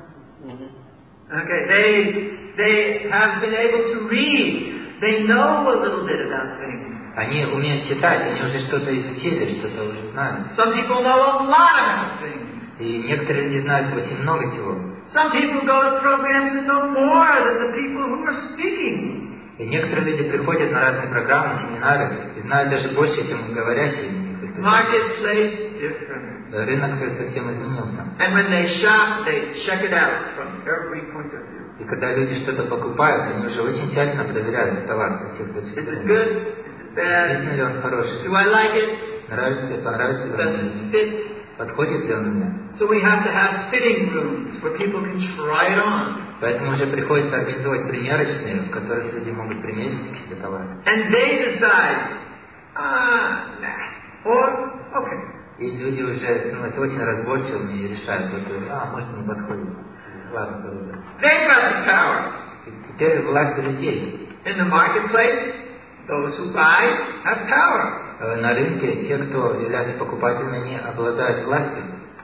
Speaker 1: Okay. They they have been able to read. They know a little bit about things.
Speaker 2: Они умеют читать, они уже что-то изучили, что-то уже знают.
Speaker 1: Some people know a lot about things.
Speaker 2: И некоторые люди знают очень много чего.
Speaker 1: Some people go to programs and know more than the people who are speaking.
Speaker 2: И некоторые люди приходят на разные программы, семинары и знают даже больше, чем говорящие.
Speaker 1: Marketplace different.
Speaker 2: Рынок совсем изменился.
Speaker 1: And when they shop, they check it out from every point of view.
Speaker 2: И когда люди что-то покупают, они уже очень тщательно проверяют товар со всех точек
Speaker 1: Is it
Speaker 2: зрения.
Speaker 1: good? Is it bad?
Speaker 2: Действительно ли он хороший?
Speaker 1: Do I like it?
Speaker 2: Нравится, понравится ли он
Speaker 1: Does
Speaker 2: мне?
Speaker 1: it fit?
Speaker 2: Подходит ли он мне?
Speaker 1: So we have to have fitting rooms where people can try it on.
Speaker 2: Поэтому уже приходится организовать примерочные, в которых люди могут примерить к себе товар.
Speaker 1: And they decide, ah, nah, or, okay.
Speaker 2: И люди уже становятся очень разборчивыми и решают, вот, а, может, не подходит. Ладно, подойдет.
Speaker 1: They've got the power.
Speaker 2: И теперь власть у людей.
Speaker 1: In the marketplace, those who buy have power.
Speaker 2: На рынке те, кто являются покупателями, они обладают властью.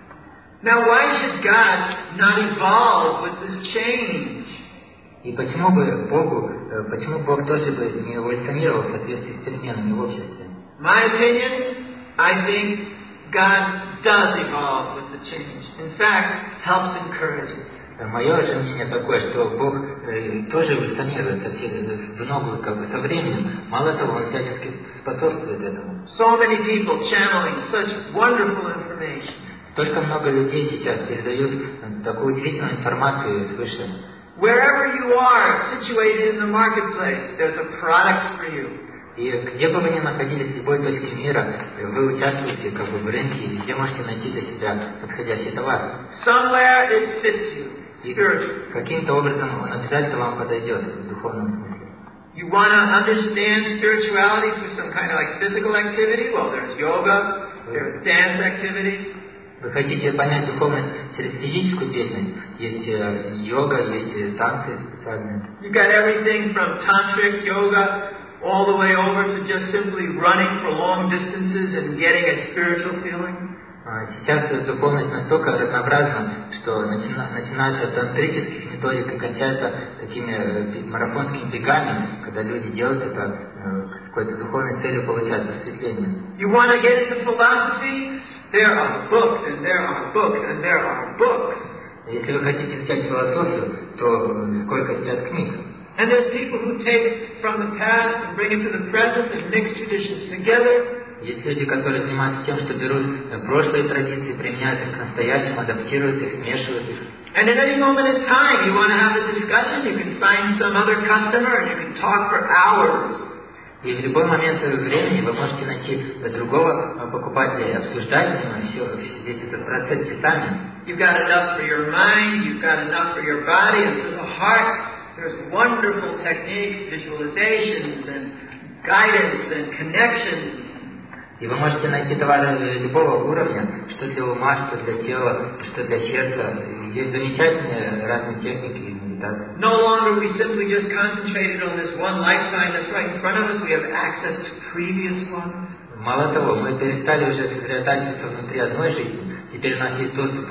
Speaker 1: Now, why should God not evolve with this change?
Speaker 2: И почему бы Богу, почему Бог тоже бы не эволюционировал в соответствии с переменами в обществе?
Speaker 1: My opinion, I think God does evolve with the change. In fact, helps encourage it.
Speaker 2: Мое же мнение такое, что Бог э, тоже эволюционирует со всей, в ногу, как бы, со временем. Мало того, Он всячески способствует этому.
Speaker 1: So many people channeling such wonderful information.
Speaker 2: Столько много людей сейчас передают такую удивительную информацию свыше.
Speaker 1: Wherever you are situated in the marketplace, there's a product for you.
Speaker 2: И где бы вы ни находились, в любой точке мира, вы участвуете как бы в рынке, и везде можете найти для себя подходящий товар.
Speaker 1: Somewhere it fits you.
Speaker 2: И каким-то образом он обязательно вам подойдет в духовном смысле.
Speaker 1: You want to understand spirituality through some kind of like physical activity? Well, there's yoga, there's dance activities.
Speaker 2: Вы хотите понять духовность через физическую деятельность? Есть э, йога, есть э, танцы специальные.
Speaker 1: You got everything from tantric yoga all the way over to just simply running for long distances and getting a spiritual feeling.
Speaker 2: Сейчас духовность настолько разнообразна, что начина, начинается от тантрических методик и кончается такими марафонскими бегами, когда люди делают это с какой-то духовной целью получать просветление.
Speaker 1: You want to get into philosophy? There are books and there are books and there are books.
Speaker 2: Если вы хотите изучать философию, то сколько сейчас книг.
Speaker 1: And there's people who take from the past and bring it to the present and mix traditions together.
Speaker 2: Есть люди, которые занимаются тем, что берут прошлые традиции, применяют их к настоящему, адаптируют их, смешивают их.
Speaker 1: And at any moment in time, you want to have a discussion, you can find some other customer and you can talk for hours.
Speaker 2: И в любой момент времени вы можете найти другого покупателя и обсуждать с ним все, весь этот процесс часами.
Speaker 1: You've got enough for your mind, you've got enough for your body, and for the heart. There's wonderful techniques, visualizations, and guidance, and connections.
Speaker 2: И вы можете найти товары любого уровня, что для ума, что для тела, что для сердца. Есть замечательные разные техники и медитации.
Speaker 1: No longer we simply just concentrated on this one lifetime that's right in front of us. We have access to previous ones.
Speaker 2: Мало того, мы перестали уже сосредотачиваться внутри одной жизни. Теперь у нас есть доступ к,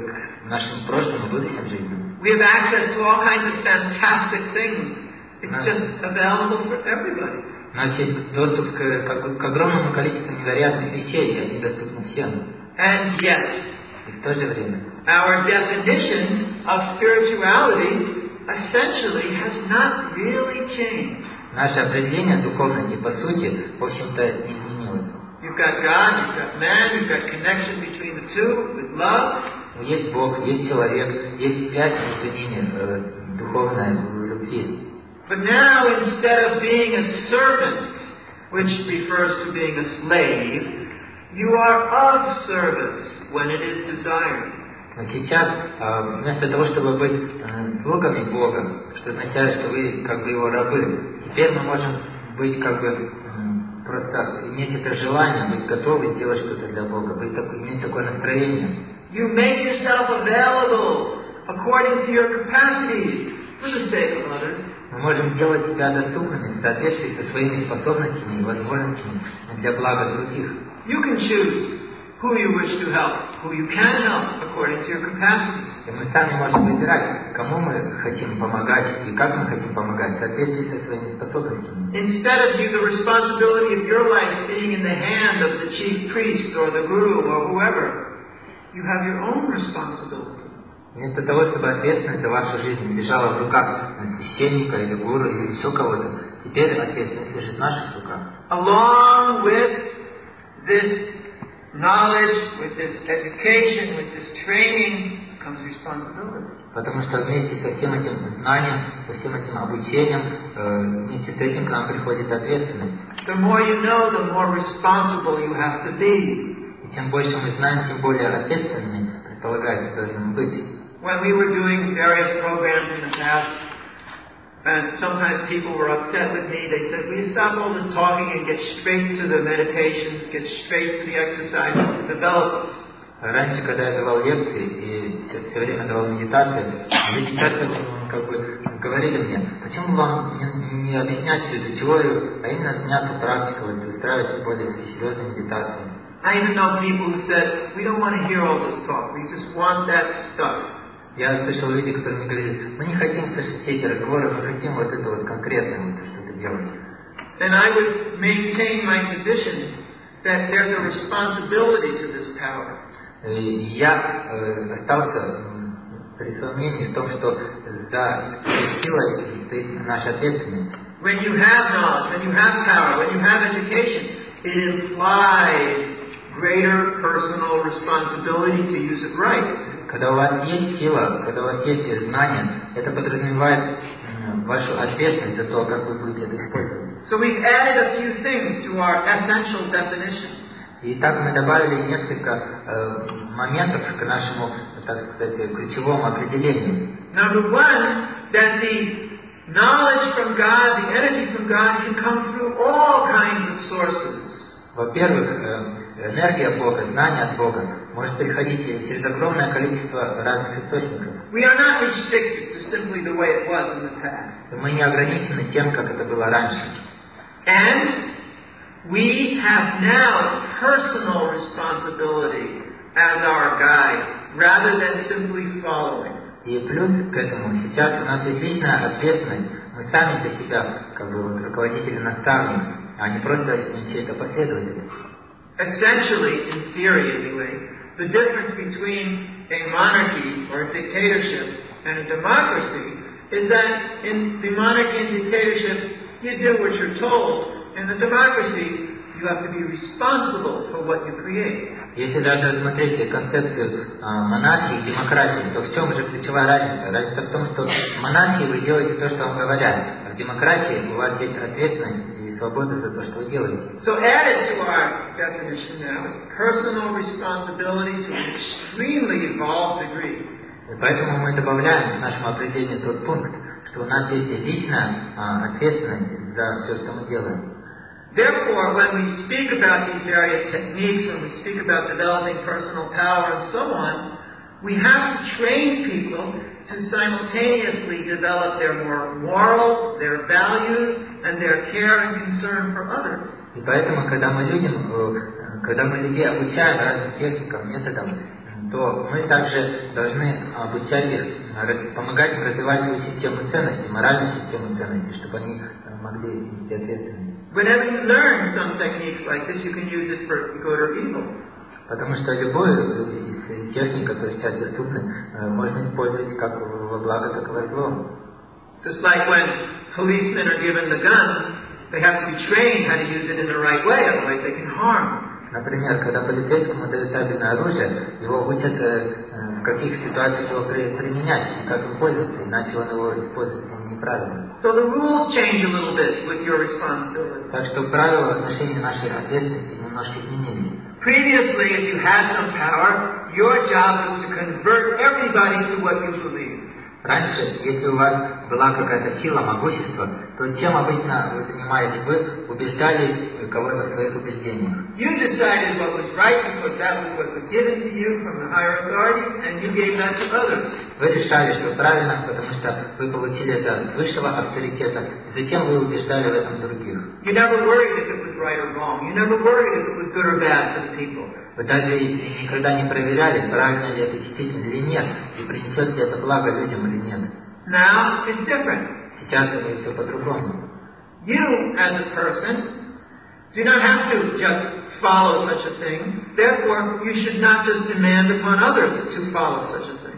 Speaker 2: к нашим прошлым и будущим жизням.
Speaker 1: We have access to all kinds of fantastic things. It's just available for everybody.
Speaker 2: У нас есть доступ к, к, к огромному количеству невероятных вещей, и они доступны всем.
Speaker 1: And yet,
Speaker 2: и в то же время,
Speaker 1: our definition of spirituality essentially has not really changed.
Speaker 2: Наше определение духовности, по сути, в общем-то, не изменилось.
Speaker 1: You got God, you've got man, you've got connection between the two with love.
Speaker 2: Есть Бог, есть человек, есть связь между ними, э, духовная, в любви.
Speaker 1: But now, instead of being a servant, which refers to being a slave, you are of service when it is desired.
Speaker 2: Но сейчас, вместо того, чтобы быть слугами Бога, что означает, что вы как бы Его рабы, теперь мы можем быть как бы просто иметь это желание, быть готовы сделать что-то для Бога, быть так, иметь такое настроение.
Speaker 1: You make yourself available according to your capacities for the sake of others.
Speaker 2: Мы можем сделать себя доступными в соответствии со своими способностями и возможностями для блага других.
Speaker 1: You can choose who you wish to help, who you can help according to your capacities.
Speaker 2: И мы сами можем выбирать, кому мы хотим помогать и как мы хотим помогать в соответствии со своими способностями.
Speaker 1: Instead of you the responsibility of your life being in the hand of the chief priest or the guru or whoever, you have your own responsibility.
Speaker 2: Вместо того, чтобы ответственность за вашу жизнь лежала в руках священника или гуру или еще кого-то, теперь ответственность лежит в наших руках.
Speaker 1: Along with this knowledge, with this education, with this training, comes responsibility.
Speaker 2: Потому что вместе со всем этим знанием, со всем этим обучением, вместе с этим к нам приходит ответственность.
Speaker 1: The more you know, the more responsible you have to be.
Speaker 2: И чем больше мы знаем, тем более ответственными предполагается должны быть.
Speaker 1: When we were doing various programs in the past, and sometimes people were upset with me, they said, will you stop all this talking and get straight to the meditation, get straight to the exercise, develop.
Speaker 2: Раньше, когда я давал лекции и все, все время давал медитации, люди часто как бы говорили мне, почему вам не, не объяснять всю эту теорию, а именно заняться практикой, устраивать более серьезные медитации.
Speaker 1: I even know people who said, we don't want to hear all this talk, we just want that stuff.
Speaker 2: Я слышал людей, которые мне говорили, мы не хотим слышать все эти разговоры, мы хотим вот это вот конкретное, вот что-то делать.
Speaker 1: And I would maintain my position that there's a responsibility to this power.
Speaker 2: И я э, остался при своем мнении в том, что за силой стоит наша ответственность.
Speaker 1: When you have knowledge, when you have power, when you have education, it implies greater personal responsibility to use it right.
Speaker 2: Когда у вас есть сила, когда у вас есть знания, это подразумевает вашу ответственность за то, как вы будете это использовать.
Speaker 1: So we've added a few things to our essential definition.
Speaker 2: И так мы добавили несколько э, моментов к нашему, так сказать, ключевому определению.
Speaker 1: Number one, that the knowledge from God, the energy from God, can come through all kinds of sources.
Speaker 2: Во-первых, э, энергия Бога, знание от Бога может приходить через огромное количество разных источников.
Speaker 1: We are not restricted to simply the way it was in the past.
Speaker 2: Мы не ограничены тем, как это было раньше.
Speaker 1: And we have now personal responsibility as our guide, rather than simply following.
Speaker 2: И плюс к этому, сейчас у нас есть личная ответственность, мы сами для себя, как бы, вот, руководители, наставники, а не просто чьи-то последователи.
Speaker 1: Essentially, in theory anyway, the difference between a monarchy or a dictatorship and a democracy is that in the monarchy and dictatorship, you do what you're told. In the democracy, you have to be responsible for what you create.
Speaker 2: Если даже рассмотреть концепцию а, монархии и демократии, то в чем же ключевая разница? Разница в том, что в монархии вы делаете то, что вам говорят, а в демократии у вас есть ответственность и свобода за то, что вы делаете.
Speaker 1: So added to our definition now is personal responsibility to an extremely evolved degree.
Speaker 2: И поэтому мы добавляем к нашему определению тот пункт, что у нас есть личная а, ответственность за все, что мы делаем.
Speaker 1: Therefore, when we speak about these various techniques, when we speak about developing personal power and so on, we have to train people to simultaneously develop their morals, their values, and their care and concern for others.
Speaker 2: И поэтому, когда мы людям, когда мы людей обучаем разным техникам, методам, то мы также должны обучать их, помогать им развивать свою систему ценностей, моральную систему ценностей, чтобы они могли нести ответственность.
Speaker 1: Whenever you learn some techniques like this, you can use it for good or evil.
Speaker 2: Потому что любую из техник, которые сейчас доступны, можно использовать как во благо, так и во зло.
Speaker 1: Just like when policemen are given the gun, they have to be trained how to use it in the right way, otherwise they can harm
Speaker 2: Например, когда полицейскому дают табельное оружие, его учат, э, в каких ситуациях его при, применять и как им пользоваться, иначе он его использует неправильно.
Speaker 1: So the rules change a little bit with your responsibility.
Speaker 2: Так что правила в отношении нашей ответственности немножко изменились.
Speaker 1: Previously, if you had some power, your job was to convert everybody to what you believe.
Speaker 2: Раньше, если у вас была какая-то сила, могущество, то чем обычно вы занимались? Вы убеждали кого-то в своих убеждениях.
Speaker 1: You decided what was right because that was what was given to you from the higher authorities, and you gave that to others.
Speaker 2: Вы решали, что правильно, потому что вы получили это от высшего авторитета, и затем вы убеждали в этом других.
Speaker 1: You never worried if it was right or wrong. You never worried if it was good or bad for the people.
Speaker 2: Вы даже никогда не проверяли, правильно ли это действительно или нет, и принесет ли это благо людям или нет.
Speaker 1: Now it's different.
Speaker 2: Сейчас это все по-другому.
Speaker 1: You, as a person, do not have to just follow such a thing. Therefore, you should not just demand upon others to follow such a thing.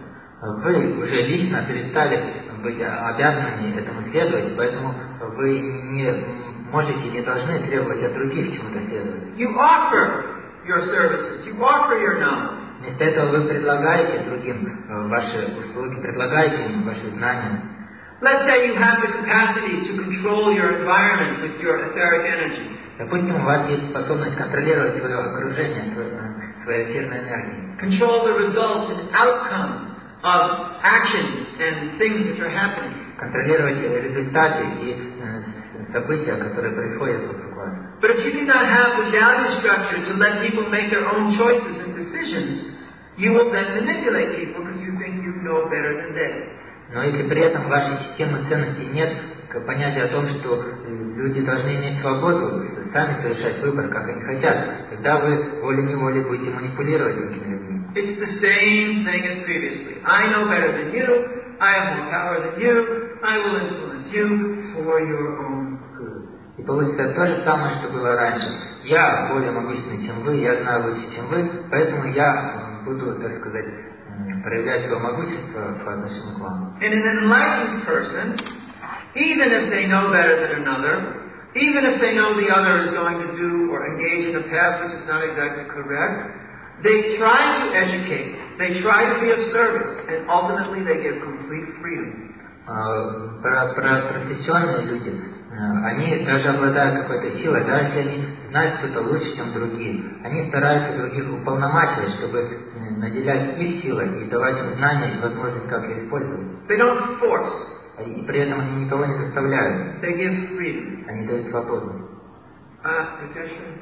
Speaker 2: Вы уже лично перестали быть обязанными этому следовать, поэтому вы не можете, не должны требовать от других чему-то следовать.
Speaker 1: You offer your services. You offer your knowledge.
Speaker 2: Вместо этого вы предлагаете другим ваши услуги, предлагаете им ваши знания.
Speaker 1: Let's say you have the capacity to control your environment with your etheric energy.
Speaker 2: Допустим, у вас есть способность контролировать свое окружение, свою эфирную энергию.
Speaker 1: Control the results and outcome of actions and things which are happening.
Speaker 2: Контролировать результаты и события, которые происходят вокруг вас.
Speaker 1: But if you do not have the value structure to let people make their own choices and decisions, you will then manipulate people because you think you know better than they.
Speaker 2: Но если при этом в вашей системе ценностей нет понятия о том, что люди должны иметь свободу сами совершать выбор, как они хотят, тогда вы волей-неволей будете манипулировать другими людьми.
Speaker 1: It's the same thing as previously. I know better than you. I have more power than you. I will influence you for your own good.
Speaker 2: И получится то же самое, что было раньше. Я более могущественный, чем вы, я знаю лучше, чем вы, поэтому я буду, так сказать, проявлять свое могущество по отношению к вам.
Speaker 1: And an enlightened person, even if they know better than another, even if they know the other is going to do or engage in a path which is not exactly correct, they try to educate, they try to be of service, and ultimately they give complete freedom.
Speaker 2: Про, про профессиональные люди, они даже обладают какой-то силой, даже если они знают что-то лучше, чем другие, они стараются других уполномачивать, чтобы наделять их силой и давать им знания и возможность, как их использовать.
Speaker 1: They don't force.
Speaker 2: И при этом они никого не заставляют.
Speaker 1: They give freedom.
Speaker 2: Они дают свободу.
Speaker 1: А, Rajesh?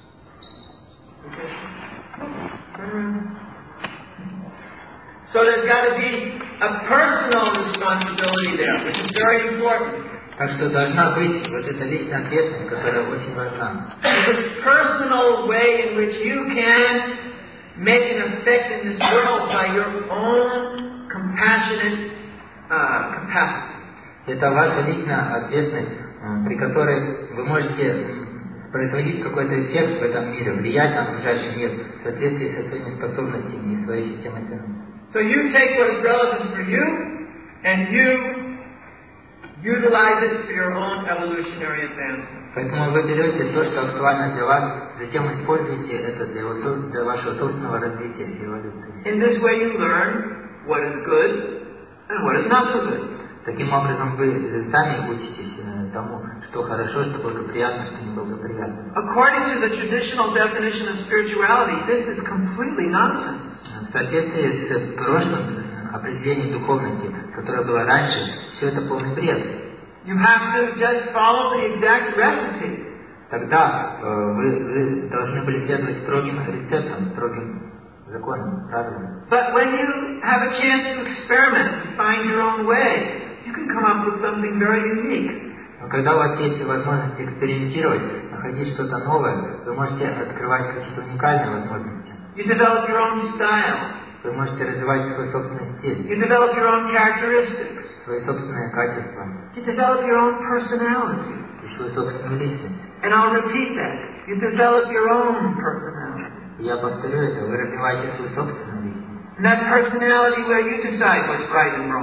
Speaker 1: So there's got to be a personal responsibility there, which is very important.
Speaker 2: Так что должна быть вот эта личная ответственность, которая очень важна.
Speaker 1: It's a personal way in which you can make an effect in this world by your own compassionate uh, capacity.
Speaker 2: Это ваша личная ответственность, при которой вы можете производить какой-то эффект в этом мире, влиять на окружающий мир в соответствии со своими способностями и своей системой ценностей.
Speaker 1: So you take what is relevant for you, and you utilize it for your own evolutionary advancement.
Speaker 2: Поэтому вы берете то, что актуально для вас, затем используете это для, для вашего собственного развития и эволюции.
Speaker 1: In this way you learn what is good and what is not so good.
Speaker 2: Таким образом, вы сами учитесь тому, что хорошо, что благоприятно, что неблагоприятно.
Speaker 1: According to the traditional definition of spirituality, this is completely nonsense.
Speaker 2: В соответствии с прошлым определением духовности, которое было раньше, все это полный бред.
Speaker 1: You have to just follow the exact recipe.
Speaker 2: Тогда э, вы, вы должны были следовать строгим рецептам, строгим законам, правилам.
Speaker 1: But when you have a chance to experiment and find your own way, you can come up with something very unique.
Speaker 2: Но когда у вас есть возможность экспериментировать, находить что-то новое, вы можете открывать какие-то уникальные возможности.
Speaker 1: You develop your own style.
Speaker 2: Вы можете развивать свой собственный стиль.
Speaker 1: You develop your own characteristics.
Speaker 2: Свои собственные качества.
Speaker 1: You develop your own personality.
Speaker 2: И свою собственную личность.
Speaker 1: And I'll repeat that. You develop your own personality.
Speaker 2: Я повторю это, вы развиваете свою собственную личность.
Speaker 1: And that personality where you decide what's right and wrong.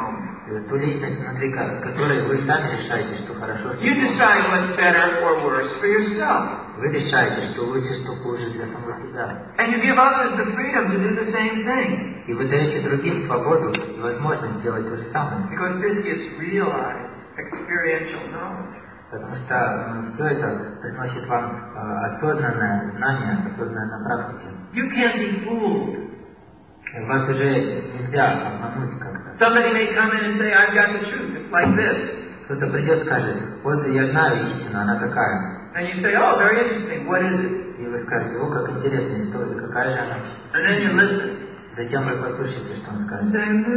Speaker 2: ту личность, внутри которой вы сами решаете, что хорошо, что
Speaker 1: You decide what's better or worse for yourself.
Speaker 2: Вы решаете, что лучше, что хуже для самого себя.
Speaker 1: And you give others the freedom to do the same thing.
Speaker 2: И вы даете другим свободу и возможность сделать то же самое.
Speaker 1: Because this gives realized experiential knowledge.
Speaker 2: Потому что ну, все это приносит вам э, осознанное знание, осознанное на практике.
Speaker 1: You can't be fooled.
Speaker 2: Вас уже нельзя обмануть как-то.
Speaker 1: Somebody may come in and say, I've got the truth. It's like this.
Speaker 2: Кто-то придет и скажет, вот я знаю истину, она такая.
Speaker 1: And you say, oh, very interesting. What is it?
Speaker 2: И вы скажете, о, как интересная история, какая же она.
Speaker 1: And then you listen.
Speaker 2: Затем вы послушаете, что он скажет.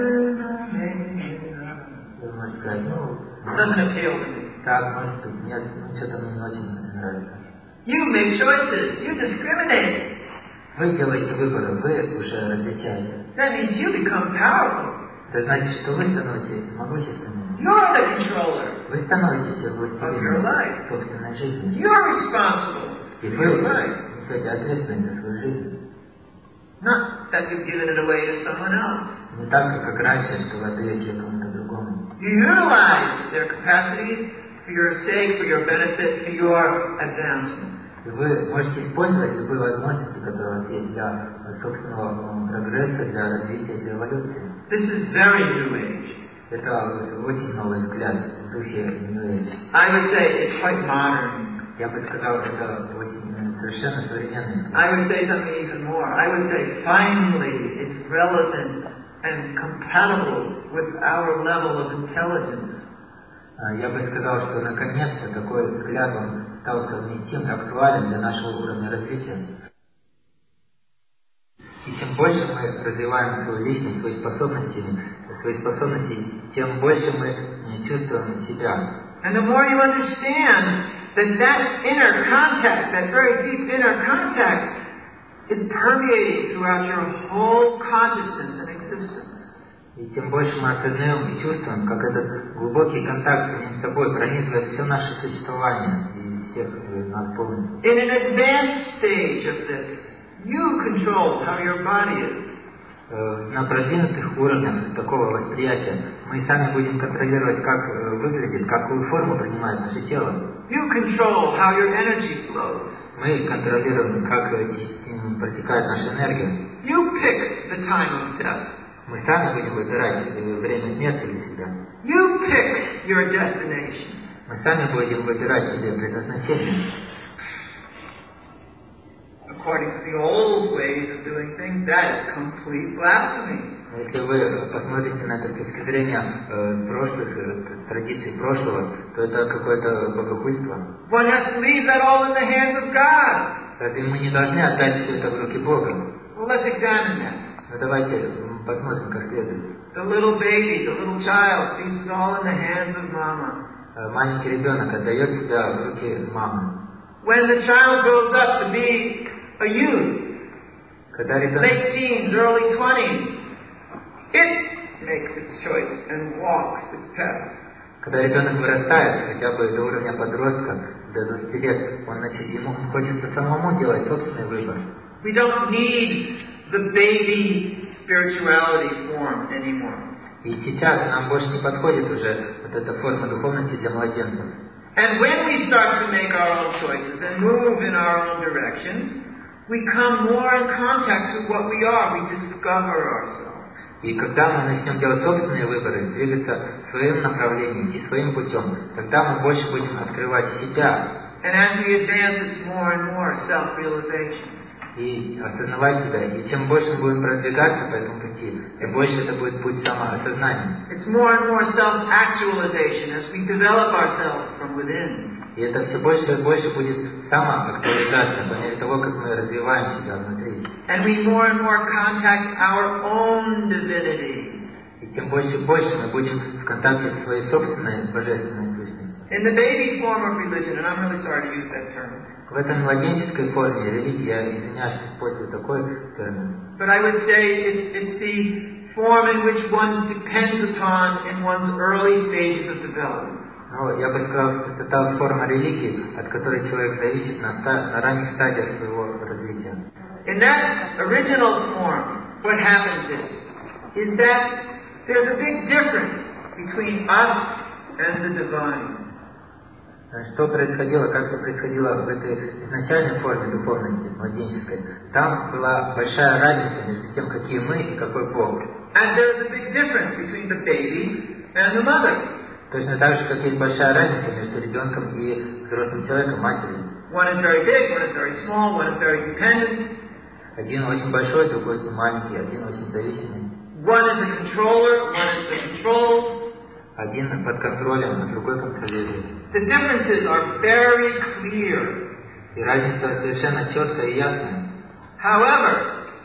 Speaker 2: Вы можете сказать, ну,
Speaker 1: Doesn't appeal to me.
Speaker 2: так, может быть, нет, ну, что-то мне не очень нравится.
Speaker 1: You make choices. You discriminate.
Speaker 2: Вы делаете выборы, вы уже различаете.
Speaker 1: That means you become powerful.
Speaker 2: Это значит, что вы становитесь могущественными.
Speaker 1: You're the controller
Speaker 2: Вы становитесь
Speaker 1: of your
Speaker 2: властелином
Speaker 1: life.
Speaker 2: собственной жизни.
Speaker 1: You're responsible
Speaker 2: И
Speaker 1: for
Speaker 2: вы
Speaker 1: your life.
Speaker 2: несете ответственность за свою жизнь.
Speaker 1: Not that you've given it away to someone else.
Speaker 2: Не так, как раньше, что вы отдаете кому-то другому.
Speaker 1: You utilize their capacities for your sake, for your benefit, for your advancement.
Speaker 2: И вы можете использовать любые возможности, которые у вас есть для собственного прогресса, для развития, для эволюции.
Speaker 1: This is very New Age.
Speaker 2: Это очень новый взгляд в духе New Age.
Speaker 1: I would say it's quite modern.
Speaker 2: Я бы сказал, это очень совершенно современный взгляд.
Speaker 1: I would say something even more. I would say finally it's relevant and compatible with our level of intelligence.
Speaker 2: Я бы сказал, что наконец-то такой взгляд он стал совместим и актуален для нашего уровня развития. И чем больше мы развиваем свою личность, свои способности, свои способности, тем больше мы чувствуем себя.
Speaker 1: And the more you understand that that inner contact, that very deep inner contact, is permeating throughout your whole consciousness and existence.
Speaker 2: И тем больше мы осознаем и чувствуем, как этот глубокий контакт с самим собой пронизывает все наше существование и всех нас полностью.
Speaker 1: In an advanced stage of this, you control how your body is.
Speaker 2: На продвинутых уровнях такого восприятия мы сами будем контролировать, как выглядит, какую форму принимает наше тело.
Speaker 1: You control how your energy flows.
Speaker 2: Мы контролируем, как протекает наша энергия.
Speaker 1: You pick the time of death.
Speaker 2: Мы сами будем выбирать время смерти для себя.
Speaker 1: You pick your destination.
Speaker 2: Мы сами будем выбирать себе предназначение.
Speaker 1: According to the old ways of doing things, that is complete blasphemy.
Speaker 2: Если вы посмотрите на это с точки зрения э, прошлых э, традиций прошлого, то это какое-то богохульство.
Speaker 1: One has to leave that all in the hands of God.
Speaker 2: Разве мы не должны отдать все это в руки Бога?
Speaker 1: Well, let's examine that.
Speaker 2: Ну давайте посмотрим как следует.
Speaker 1: The little baby, the little child, leaves it all in the hands of mama.
Speaker 2: Э, маленький ребенок отдает себя в руки мамы.
Speaker 1: When the child grows up to be a youth,
Speaker 2: Когда ребенок,
Speaker 1: late teens, early twenties, it makes its choice and walks its path.
Speaker 2: когда ребенок вырастает, хотя бы до уровня подростка, до двадцати лет, он, значит, ему хочется самому делать собственный выбор.
Speaker 1: We don't need the baby spirituality form anymore.
Speaker 2: И сейчас нам больше не подходит уже вот эта форма духовности для младенцев.
Speaker 1: And when we start to make our own choices and move in our own directions, we come more in contact with what we are. We discover ourselves.
Speaker 2: И когда мы начнем делать собственные выборы, двигаться в своем направлении, идти своим путем, тогда мы больше будем открывать себя.
Speaker 1: And as we advance, it's more and more self-realization.
Speaker 2: И осознавать себя. И чем больше мы будем продвигаться по этому пути, тем больше это будет путь самоосознания.
Speaker 1: It's more and more self-actualization as we develop ourselves from within.
Speaker 2: И это все больше и больше будет самоактуализация по мере того, как мы развиваем себя внутри.
Speaker 1: And we more and more contact our own divinity.
Speaker 2: И тем больше и больше мы будем в контакте с своей собственной божественной сущностью.
Speaker 1: In the baby form of religion, and I'm really sorry to use that term.
Speaker 2: В этой младенческой форме религии, я извиняюсь, что использую такой термин.
Speaker 1: But I would say it's, it's the form in which one depends upon in one's early stages of development.
Speaker 2: Но я бы сказал, что это та форма религии, от которой человек зависит на, на ранних стадиях своего развития.
Speaker 1: In that original form, what happens is, is that there's a big difference between us and the divine.
Speaker 2: Что происходило, как это происходило в этой изначальной форме духовности, младенческой, там была большая разница между тем, какие мы и какой Бог.
Speaker 1: And there is a big difference between the baby and the mother.
Speaker 2: Точно так же, как есть большая разница между ребенком и взрослым человеком, матерью.
Speaker 1: One is very big, one is very small, one is very dependent.
Speaker 2: Один очень большой, другой очень маленький, один очень зависимый.
Speaker 1: One is a controller, one is the controlled.
Speaker 2: Один под контролем, а другой контролирует.
Speaker 1: The differences are very clear.
Speaker 2: И разница совершенно четкая и ясная.
Speaker 1: However,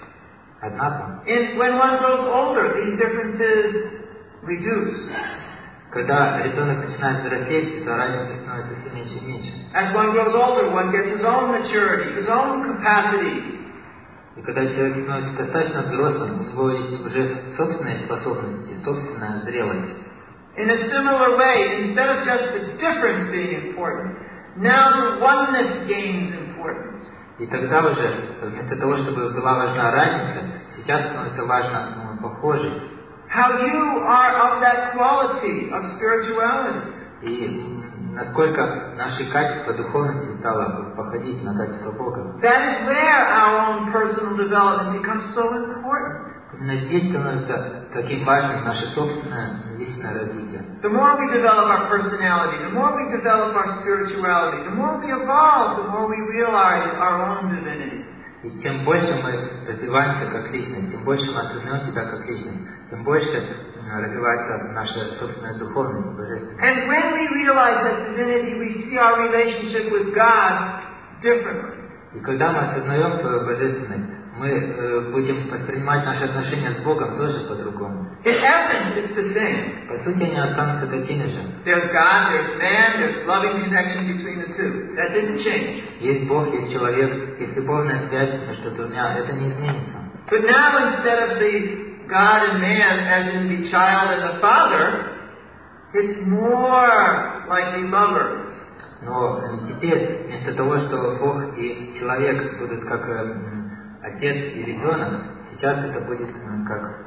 Speaker 2: однако,
Speaker 1: in, when one grows older, these differences reduce.
Speaker 2: Когда ребенок начинает взрослеть, эта разница становится все меньше и меньше.
Speaker 1: As one grows older, one gets his own maturity, his own capacity.
Speaker 2: И когда человек становится достаточно взрослым, у него есть уже собственные способности, собственная зрелость.
Speaker 1: In a similar way, instead of just the difference being important, now the oneness gains importance.
Speaker 2: И тогда уже, вместо того, чтобы была важна разница, сейчас становится важна ну, похожесть.
Speaker 1: How you are of that quality of spirituality.
Speaker 2: И насколько наши качества духовности стало походить на качество Бога.
Speaker 1: That is where our own personal development becomes so important.
Speaker 2: Именно здесь становится таким важным наше собственное личное развитие.
Speaker 1: The more we develop our personality, the more we develop our spirituality, the more we evolve, the more we realize our own divinity.
Speaker 2: И чем больше мы развиваемся как личность, тем больше мы осознаем себя как личность, тем больше развивается наша собственная духовность, божественность.
Speaker 1: And when we realize that divinity, we see our relationship with God differently.
Speaker 2: И когда мы осознаем свою божественность, мы э, будем воспринимать наши отношения с Богом тоже по-другому.
Speaker 1: In essence, it's the same.
Speaker 2: По сути, они останутся такими же.
Speaker 1: There's God, there's man, there's loving connection between the two. That didn't change.
Speaker 2: Есть Бог, есть человек, есть любовная связь между двумя. Это не изменится.
Speaker 1: But now instead of the God and man as in the child and the father, it's more like the lovers.
Speaker 2: Но теперь, вместо того, что Бог и человек будут как э, отец и ребенок, сейчас это будет э, как...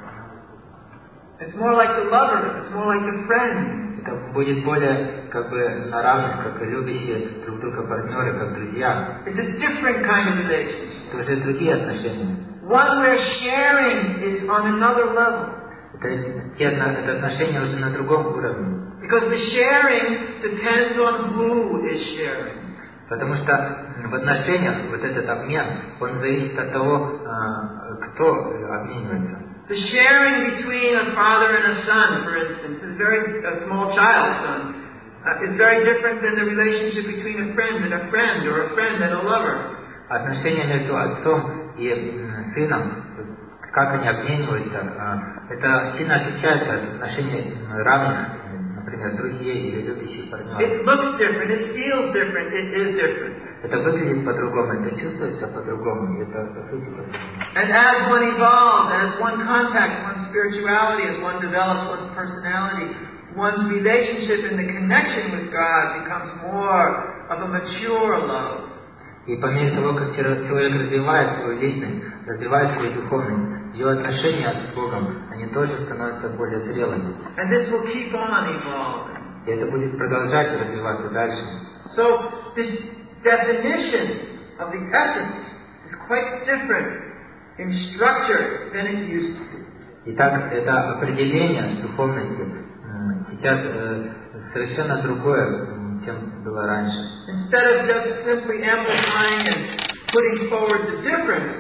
Speaker 1: It's more like the lovers, it's more like the friends.
Speaker 2: Это будет более как бы на равных, как и любящие друг друга партнеры, как друзья.
Speaker 1: It's a different kind of relationship.
Speaker 2: Это уже другие отношения.
Speaker 1: One where sharing is on another level.
Speaker 2: Это, те, это отношения уже на другом уровне.
Speaker 1: Because the sharing depends on who is sharing.
Speaker 2: Потому что в отношениях вот этот обмен, он зависит от того, кто обменивается.
Speaker 1: The sharing between a father and a son, for instance, is very a small child's son, uh, is very different than the relationship between a friend and a friend, or a friend and a lover.
Speaker 2: Отношения между отцом и сыном, как они обмениваются, это сильно отличается от отношений равных, например, друзей или любящих партнеров.
Speaker 1: It looks different, it feels different, it is different.
Speaker 2: Это выглядит по-другому, это чувствуется по-другому, это по сути по-другому.
Speaker 1: And as one evolves, as one contacts one's spirituality, as one develops one's personality, one's relationship and the connection with God becomes more of a mature love.
Speaker 2: И по мере того, как человек развивает свою личность, развивает свою духовность, его отношения с Богом, они тоже становятся более зрелыми.
Speaker 1: And this will keep on evolving.
Speaker 2: И это будет продолжать развиваться дальше.
Speaker 1: So this definition of the essence is quite different in structure than it used to be.
Speaker 2: Итак, это определение духовности сейчас э, совершенно другое, чем было раньше.
Speaker 1: Instead of just simply amplifying and putting forward the difference,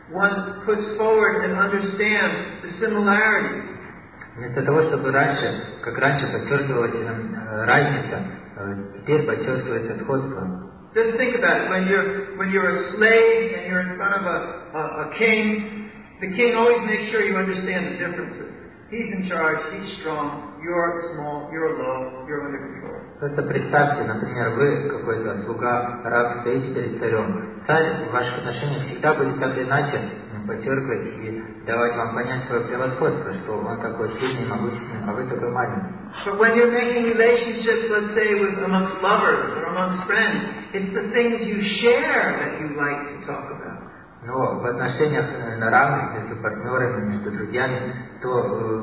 Speaker 1: one puts forward and understands the similarity.
Speaker 2: Вместо того, чтобы раньше, как раньше подчеркивалась э, разница, э, теперь подчеркивается сходство.
Speaker 1: Just think about it. When you're when you're a slave and you're in front of a, a, a king, the king always makes sure you understand the differences. He's in charge, he's strong, you're small, you're low, you're under control.
Speaker 2: Просто представьте, например, вы какой-то слуга, раб, стоите перед царем. Царь в ваших отношениях всегда будет так или иначе подчеркивать и давать вам понять свое превосходство, что он такой сильный, могущественный, а вы такой маленький.
Speaker 1: But when you're making relationships, let's say, with amongst lovers or amongst friends, it's the things you share that you like to talk about.
Speaker 2: Но в отношениях на равных между партнерами, между друзьями, то э,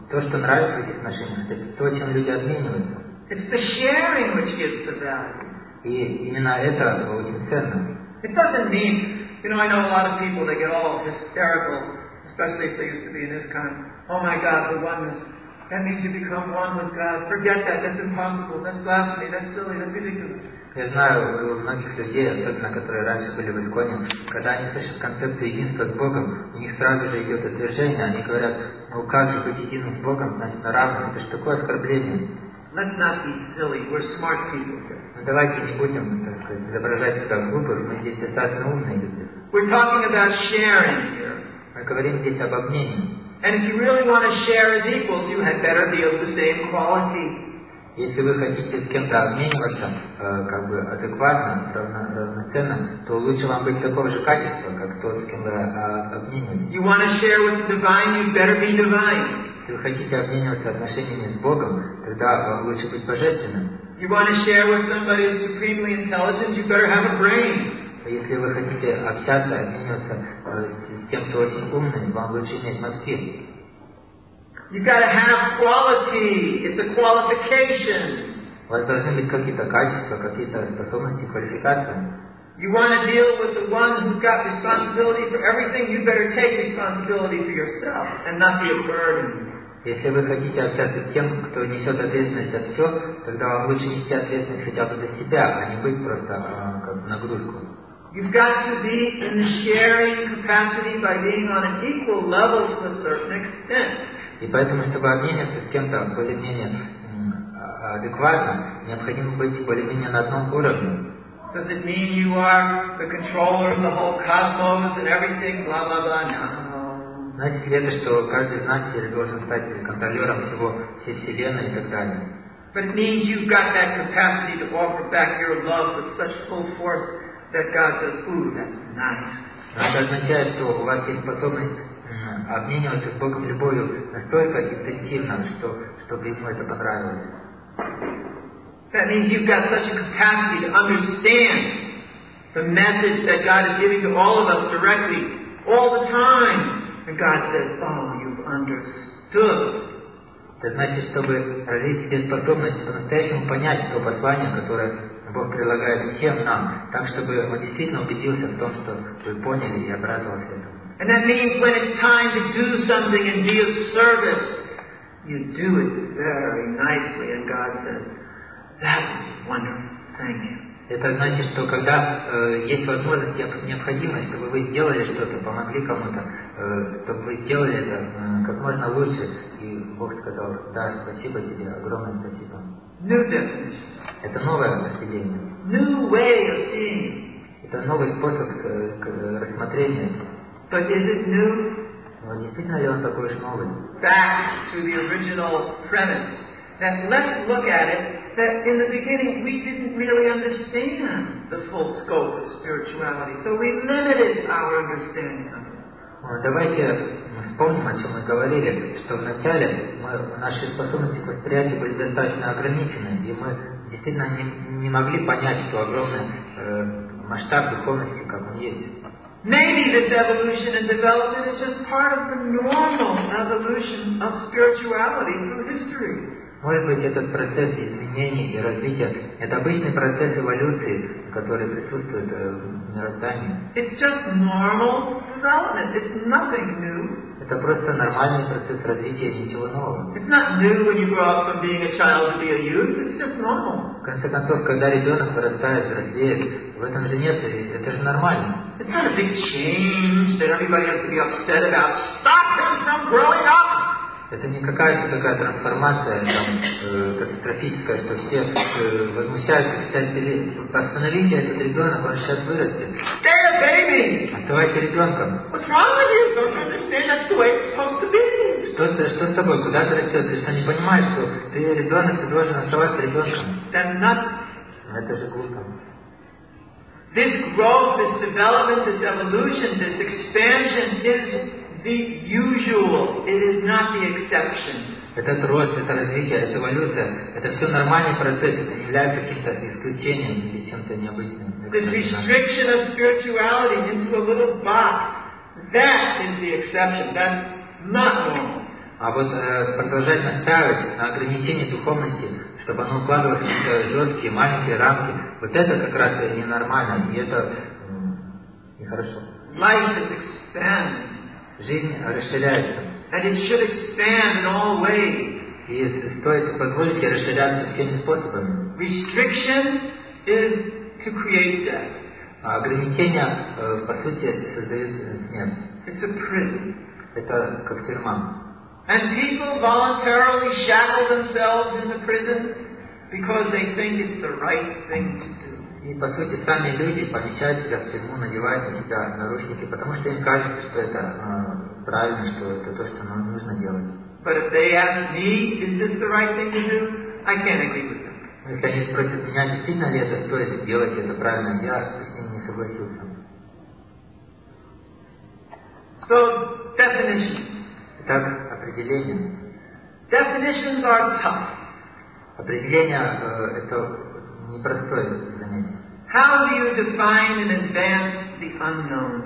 Speaker 2: то, что нравится в этих отношениях, это то, чем люди обмениваются.
Speaker 1: It's the sharing which gives the value.
Speaker 2: И именно это очень ценно.
Speaker 1: It doesn't mean, you know, I know a lot of people, they get all hysterical, especially if they used to be in this kind of, oh my God, the oneness. That means you become one with God. Forget that, that's impossible, that's blasphemy, that's silly, that's ridiculous.
Speaker 2: Я знаю у многих людей, особенно которые раньше были в Исконе, когда они слышат концепцию единства с Богом, у них сразу же идет отвержение, они говорят, ну как же быть единым с Богом, значит равным, это же такое оскорбление.
Speaker 1: Let's not be silly, we're smart people here.
Speaker 2: Ну давайте не будем, так сказать, изображать себя глупых, мы здесь достаточно умные люди.
Speaker 1: We're talking about sharing here.
Speaker 2: Мы говорим здесь об обмене.
Speaker 1: And if you really want to share as equals, you had better be of the same quality.
Speaker 2: Если вы хотите с кем-то обмениваться э, как бы адекватно, равно, равноценно, то лучше вам быть такого же качества, как тот, с кем вы э, обмениваетесь.
Speaker 1: You want to share with the divine, you better be divine.
Speaker 2: Если вы хотите обмениваться отношениями с Богом, тогда вам лучше быть божественным.
Speaker 1: You want to share with somebody who's supremely intelligent, you better have a brain.
Speaker 2: Если вы хотите общаться, обмениваться э, с тем, кто очень умный, вам лучше иметь мозги.
Speaker 1: You've got to have quality. It's a qualification.
Speaker 2: У вас должны быть какие-то качества, какие-то способности, квалификации.
Speaker 1: You want to deal with the one who's got responsibility for everything, you better take responsibility for yourself and not be a burden.
Speaker 2: Если вы хотите общаться с тем, кто несет ответственность за все, тогда вам лучше нести ответственность хотя бы за себя, а не быть просто э, как нагрузку.
Speaker 1: You've got to be in the sharing capacity by being on an equal level to a certain extent.
Speaker 2: И поэтому, чтобы обмениваться с кем-то более-менее адекватно, необходимо быть более-менее на одном уровне.
Speaker 1: Does it mean you are the controller of the whole cosmos and everything, blah, blah, blah? No.
Speaker 2: Значит ли это, что каждый знатель должен стать контролером всего, всей Вселенной и так далее?
Speaker 1: But it means you've got that capacity to offer back your love with such full force that God says, ooh, that's nice.
Speaker 2: Это означает, что у вас есть способность обмениваться с Богом любовью настолько интенсивно, что, чтобы ему это понравилось.
Speaker 1: That means you've got such a capacity to understand the message that God is giving to all of us directly, all the time. And God says, oh, you've understood.
Speaker 2: Это значит, чтобы развить в себе способность по-настоящему понять то послание, которое Бог предлагает всем нам, так, чтобы он действительно убедился в том, что вы поняли и обрадовался этому.
Speaker 1: And that means when it's time to do something and be of service, you do it very nicely, and God says, that was wonderful, thank you.
Speaker 2: Это значит, что когда э, есть возможность, необходимость, чтобы вы сделали что-то, помогли кому-то, э, чтобы вы сделали это э, как можно лучше, и Бог сказал, да, спасибо тебе, огромное спасибо.
Speaker 1: New definition.
Speaker 2: Это новое определение.
Speaker 1: New way of seeing.
Speaker 2: Это новый способ к, к рассмотрению.
Speaker 1: But is it new?
Speaker 2: Но действительно ли он такой уж новый?
Speaker 1: Back to the original premise. That let's look at it, that in the beginning we didn't really understand the full scope of spirituality, so we limited our understanding of it.
Speaker 2: Давайте вспомним, о чем мы говорили, что вначале мы, наши способности к восприятию были достаточно ограничены, и мы действительно не, не могли понять, что огромный э, масштаб духовности, как он есть.
Speaker 1: Maybe this evolution and development is just part of the normal evolution of spirituality through history.
Speaker 2: Может быть, этот процесс изменений и развития – это обычный процесс эволюции, который присутствует в мироздании.
Speaker 1: It's just normal development. It's nothing new.
Speaker 2: Это просто нормальный процесс развития, ничего нового.
Speaker 1: It's not new when you grow up from being a child to be a youth. It's just normal.
Speaker 2: В конце концов, когда ребенок вырастает, взрослеет, в этом же нет, это же нормально.
Speaker 1: It's not a big change that everybody has to be upset about. Stop him from growing up!
Speaker 2: Это не какая-то такая трансформация там, э, катастрофическая, что все э, возмущаются, кричат, остановите этот ребенок, он сейчас вырастет.
Speaker 1: Stay a baby!
Speaker 2: Оставайся ребенком.
Speaker 1: What's wrong with you? Don't you understand that's the way it's supposed to be?
Speaker 2: Что, что с тобой? Куда ты растешь? Ты что, не понимаешь, что ты ребенок, ты должен оставаться ребенком?
Speaker 1: That's not...
Speaker 2: Это же глупо.
Speaker 1: This growth, this development, this evolution, this expansion is the usual. It is not the exception.
Speaker 2: Этот рост, это развитие, это эволюция, это все нормальный процесс, это не является каким-то исключением или чем-то необычным.
Speaker 1: This restriction of spirituality into a little box, that is the exception. That's not normal.
Speaker 2: А вот э, продолжать настаивать на ограничении духовности, чтобы оно укладывалось в жесткие, маленькие рамки, вот это как раз и ненормально, и это э, нехорошо.
Speaker 1: Life is expanding.
Speaker 2: Жизнь расширяется.
Speaker 1: And it should expand in all ways.
Speaker 2: И стоит позволить ей расширяться всеми способами.
Speaker 1: Restriction is to create death.
Speaker 2: А ограничения, э, по сути, создают смерть.
Speaker 1: It's a prison.
Speaker 2: Это как тюрьма.
Speaker 1: And people voluntarily shackle themselves in the prison because they think it's the right thing to do.
Speaker 2: И по сути сами люди помещают себя в тюрьму, надевают на себя наручники, потому что им кажется, что это э, правильно, что это то, что нам нужно делать.
Speaker 1: But if they ask me, is this the right thing to do? I can't agree with them.
Speaker 2: Если они спросят меня, действительно ли это стоит делать, это правильно, я с ними не согласился.
Speaker 1: So, definition.
Speaker 2: Итак, определение.
Speaker 1: Definitions are tough.
Speaker 2: Определение э, это непростое занятие.
Speaker 1: How do you define in advance the unknown?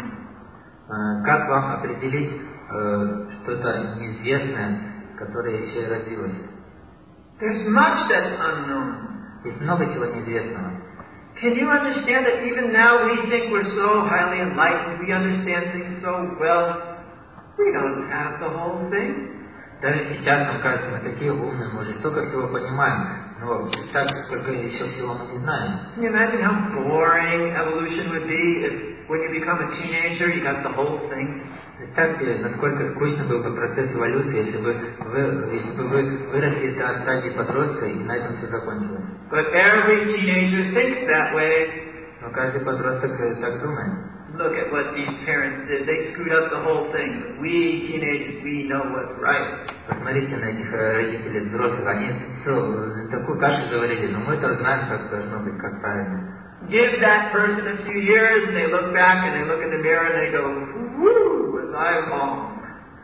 Speaker 2: Э, как вам определить э, что-то неизвестное, которое еще и родилось?
Speaker 1: There's much that's unknown.
Speaker 2: Есть много чего неизвестного.
Speaker 1: Can you understand that even now we think we're so highly enlightened, we understand things so well? We don't have the whole thing.
Speaker 2: Даже сейчас нам кажется, мы такие умные, мы уже столько всего понимаем, но представьте, сколько еще всего мы не знаем.
Speaker 1: Can you imagine how boring evolution would be if when you become a teenager you got the whole thing?
Speaker 2: Представьте, насколько скучно был бы процесс эволюции, если бы вы, если бы вы выросли до стадии подростка и на этом все закончилось.
Speaker 1: But every teenager thinks that way.
Speaker 2: Но каждый подросток так думает.
Speaker 1: Look at what these parents did. They screwed up the whole thing. We teenagers, we know what's right.
Speaker 2: Посмотрите на этих родителей взрослых. Они все, такую кашу заварили, но мы-то знаем, как должно быть, как правильно.
Speaker 1: Give that person a few years and they look back and they look in the mirror and they go, whoo, was I wrong.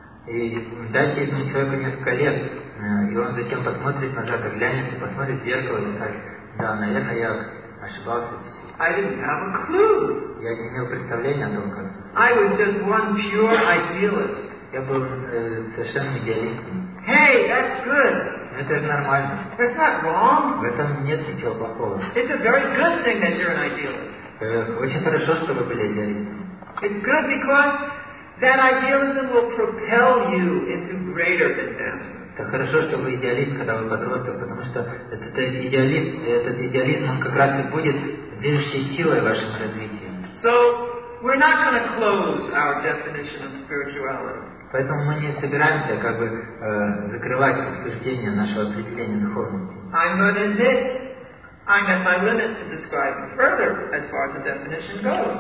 Speaker 2: И дайте этому человеку несколько лет, и он затем посмотрит назад, оглянется, посмотрит в зеркало и скажет, да, наверное, я ошибался.
Speaker 1: I didn't have a clue.
Speaker 2: Я не имел представления о том, как.
Speaker 1: I was just one pure idealist.
Speaker 2: Я был э, совершенно идеалистом.
Speaker 1: Hey, that's good.
Speaker 2: Это нормально.
Speaker 1: That's not wrong.
Speaker 2: В этом нет ничего плохого.
Speaker 1: It's a very good thing that you're an idealist.
Speaker 2: Э, очень хорошо, что вы были идеалистом.
Speaker 1: It's good because that idealism will propel you into greater advancement.
Speaker 2: Это хорошо, что вы идеалист, когда вы подросток, потому что этот идеалист, этот идеализм, он как раз и будет движущей силой в вашем развитии.
Speaker 1: So, we're not going to close our definition of spirituality.
Speaker 2: Поэтому мы не собираемся как бы э, закрывать обсуждение нашего определения духовности.
Speaker 1: I'm going to admit I'm at my limit to describe further as far as the definition goes.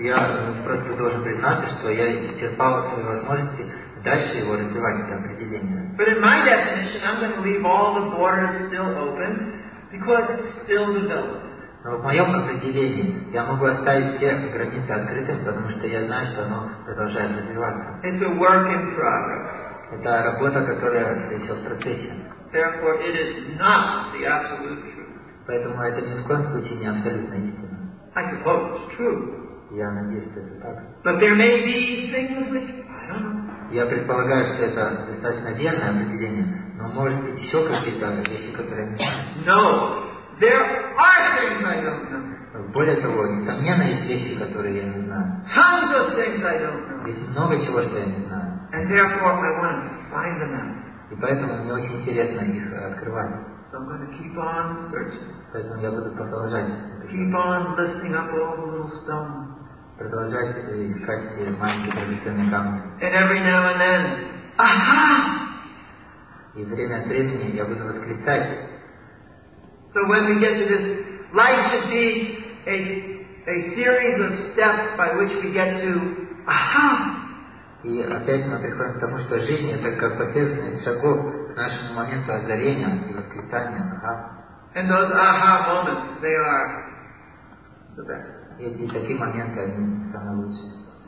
Speaker 2: Я просто должен признаться, что я исчерпал свои возможности дальше его развивать, это определение.
Speaker 1: But in my definition, I'm going to leave all the borders still open because it's still developing.
Speaker 2: Но в моем определении я могу оставить все границы открытыми, потому что я знаю, что оно продолжает развиваться.
Speaker 1: It's a work in progress.
Speaker 2: Это работа, которая еще в процессе.
Speaker 1: Therefore, it is not the absolute truth.
Speaker 2: Поэтому это ни в коем случае не абсолютная истина.
Speaker 1: I suppose it's true.
Speaker 2: Я надеюсь, что это так.
Speaker 1: But there may be things which I don't know.
Speaker 2: Я предполагаю, что это достаточно верное определение, но может быть еще какие-то вещи, которые я не знаю.
Speaker 1: No. There are things I don't know.
Speaker 2: Более того, несомненно, есть вещи, которые я не знаю.
Speaker 1: Tons of things I don't know.
Speaker 2: Есть много чего, что я не знаю.
Speaker 1: And therefore I want to find them out.
Speaker 2: И поэтому мне очень интересно их открывать.
Speaker 1: So I'm going to keep on searching.
Speaker 2: Поэтому я буду продолжать.
Speaker 1: Keep on lifting up all the little stones.
Speaker 2: Продолжать искать эти маленькие драгоценные камни.
Speaker 1: And every now and then, aha!
Speaker 2: И время от времени я буду восклицать.
Speaker 1: So when we get to this, life should be a, a series of steps by which we get to, aha!
Speaker 2: И опять мы приходим к тому, что жизнь это как последовательность шагов к нашему моменту озарения и восклицания. Ага.
Speaker 1: And those aha moments, they are the best.
Speaker 2: И эти такие моменты, они самые лучшие.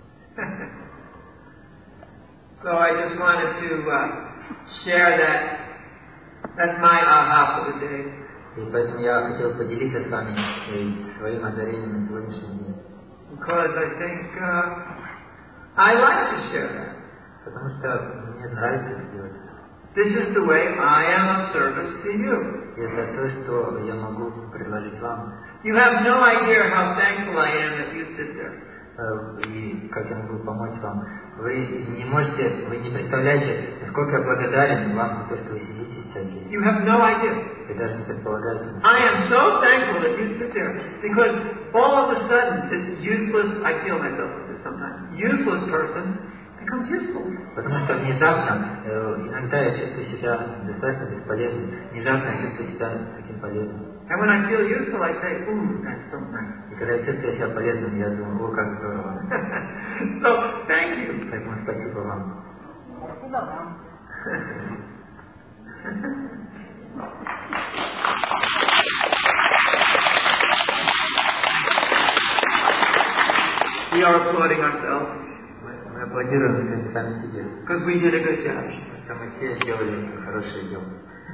Speaker 1: So I just wanted to uh, share that. That's my aha for the day.
Speaker 2: И поэтому я хотел поделиться с вами своим озарением на сегодняшний день.
Speaker 1: Because I think uh, I like to share that.
Speaker 2: Потому что мне нравится это делать.
Speaker 1: This is the way I am of service to you.
Speaker 2: Это то, что я могу предложить вам.
Speaker 1: You have no idea how thankful I am that you sit there.
Speaker 2: И как я могу помочь вам. Вы не можете, вы не представляете, насколько я благодарен вам за то, что вы сидите сейчас здесь.
Speaker 1: You have no idea.
Speaker 2: Вы даже не предполагаете.
Speaker 1: I am so thankful that you sit there, because all of a sudden this useless, I feel myself with this sometimes, useless person becomes useful.
Speaker 2: Потому что внезапно, иногда я чувствую себя достаточно бесполезным, внезапно я чувствую себя таким полезным.
Speaker 1: And when I feel useful, I say, ooh, that's so nice.
Speaker 2: И когда я чувствую себя полезным, я думаю, о, как здорово.
Speaker 1: So, thank you.
Speaker 2: Поэтому спасибо вам.
Speaker 3: Спасибо вам.
Speaker 1: We are applauding ourselves.
Speaker 2: Мы аплодируем сами себе.
Speaker 1: Because we did a good job.
Speaker 2: Потому что мы все сделали хорошее дело.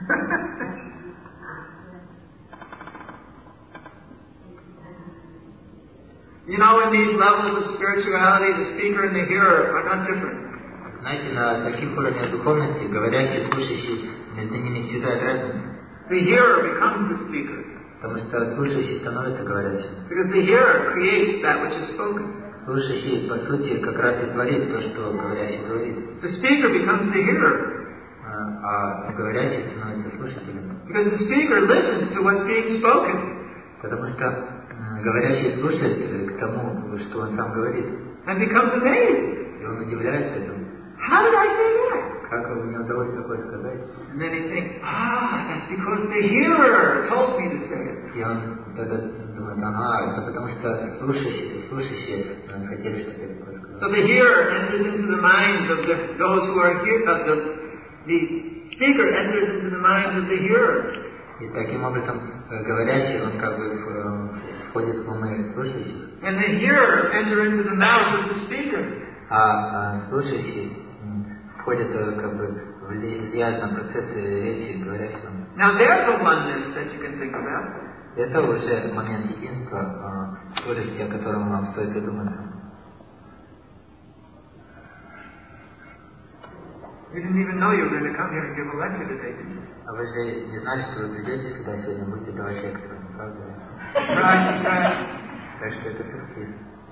Speaker 1: You know, in these levels of spirituality, the speaker and the hearer are not different.
Speaker 2: Знаете, на таких уровнях духовности, говорящий, слушающий, между ними всегда разница.
Speaker 1: The hearer becomes the speaker.
Speaker 2: Потому что слушающий становится говорящим.
Speaker 1: Because the hearer creates that which is spoken.
Speaker 2: Слушающий, по сути, как раз и творит то, что говорящий говорит.
Speaker 1: The speaker becomes the hearer.
Speaker 2: А, а говорящий становится слушателем.
Speaker 1: Because the speaker listens to what's being spoken.
Speaker 2: Потому что говорящий слушает к тому, что он сам говорит.
Speaker 1: And becomes amazed.
Speaker 2: И он удивляется этому.
Speaker 1: How did I say that?
Speaker 2: Как мне удалось такое сказать?
Speaker 1: And then he thinks, ah, that's because the hearer told me to say it.
Speaker 2: И он тогда думает, ага, это потому что слушающие, слушающие хотели, чтобы я такое сказал.
Speaker 1: So the hearer enters into the minds of the, those who are here, of the, the speaker enters into the minds of the hearers.
Speaker 2: И таким образом говорящий, он как бы входит в умы слушающих.
Speaker 1: And the hearer enter into the mouth of the speaker.
Speaker 2: А, а слушающий входит как бы влияет на процессы речи говорящего.
Speaker 1: Now there's a oneness that you can think about.
Speaker 2: Это уже момент единства, скорости, о котором вам стоит задуматься.
Speaker 1: You didn't even know you were going to come here and give a lecture today, did you?
Speaker 2: А вы же не знали, что вы придете сюда сегодня, будете давать лекцию, правда?
Speaker 1: Right, right.
Speaker 2: Так что это сюрприз.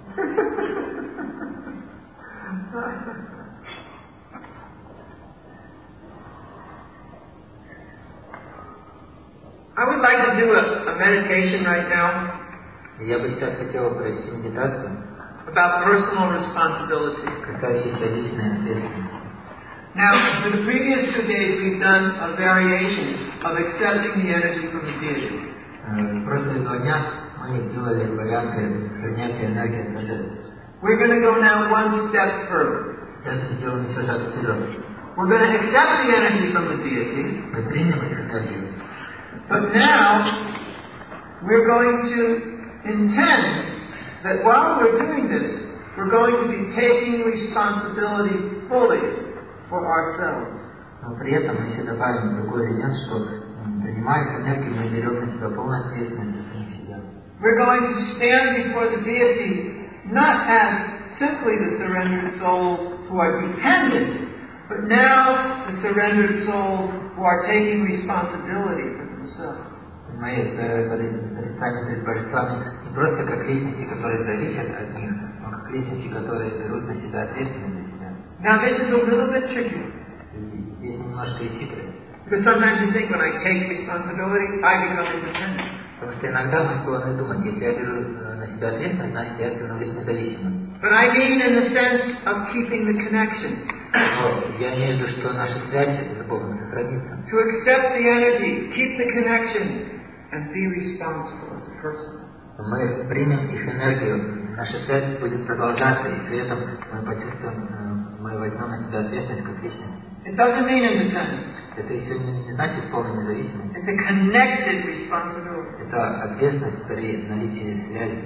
Speaker 1: I would like to do a, a meditation right now.
Speaker 2: Я бы сейчас хотел провести медитацию.
Speaker 1: About personal responsibility.
Speaker 2: Касающейся личной ответственности.
Speaker 1: Now, for the previous two days, we've done a variation of accepting the energy from the deity.
Speaker 2: В прошлые два дня мы делали варианты принятия энергии от божества.
Speaker 1: We're going to go now one step further.
Speaker 2: Сейчас мы сделаем еще шаг вперед.
Speaker 1: We're going to accept the energy from the deity.
Speaker 2: Мы примем их энергию.
Speaker 1: But now, we're going to intend that while we're doing this, we're going to be taking responsibility fully for ourselves.
Speaker 2: Но при этом мы еще добавим другой элемент, что принимая энергию, мы берем на себя полную ответственность за самих себя.
Speaker 1: We're going to stand before the deity not as simply the surrendered souls who are dependent, but now the surrendered souls who are taking responsibility for themselves.
Speaker 2: Мы предстанем перед божествами не просто как личности, которые зависят от них, но как личности, которые берут на себя ответственность за себя.
Speaker 1: Now this is a little bit tricky.
Speaker 2: И здесь немножко и хитрость.
Speaker 1: Because sometimes you think when I take responsibility, I become independent.
Speaker 2: Потому что иногда мы склонны думать, если я беру на себя ответственность, значит я становлюсь независимым.
Speaker 1: But I mean in the sense of keeping the connection.
Speaker 2: Но я имею в виду, что наша связь с Богом сохранится.
Speaker 1: To accept the energy, keep the connection, and be responsible as a person.
Speaker 2: Мы примем их энергию, наша связь будет продолжаться, и при этом мы почувствуем, мы возьмем на себя ответственность как личность.
Speaker 1: It doesn't mean independence.
Speaker 2: Это еще не, не значит полной независимость.
Speaker 1: It's a connected responsibility.
Speaker 2: Это ответственность при наличии связи.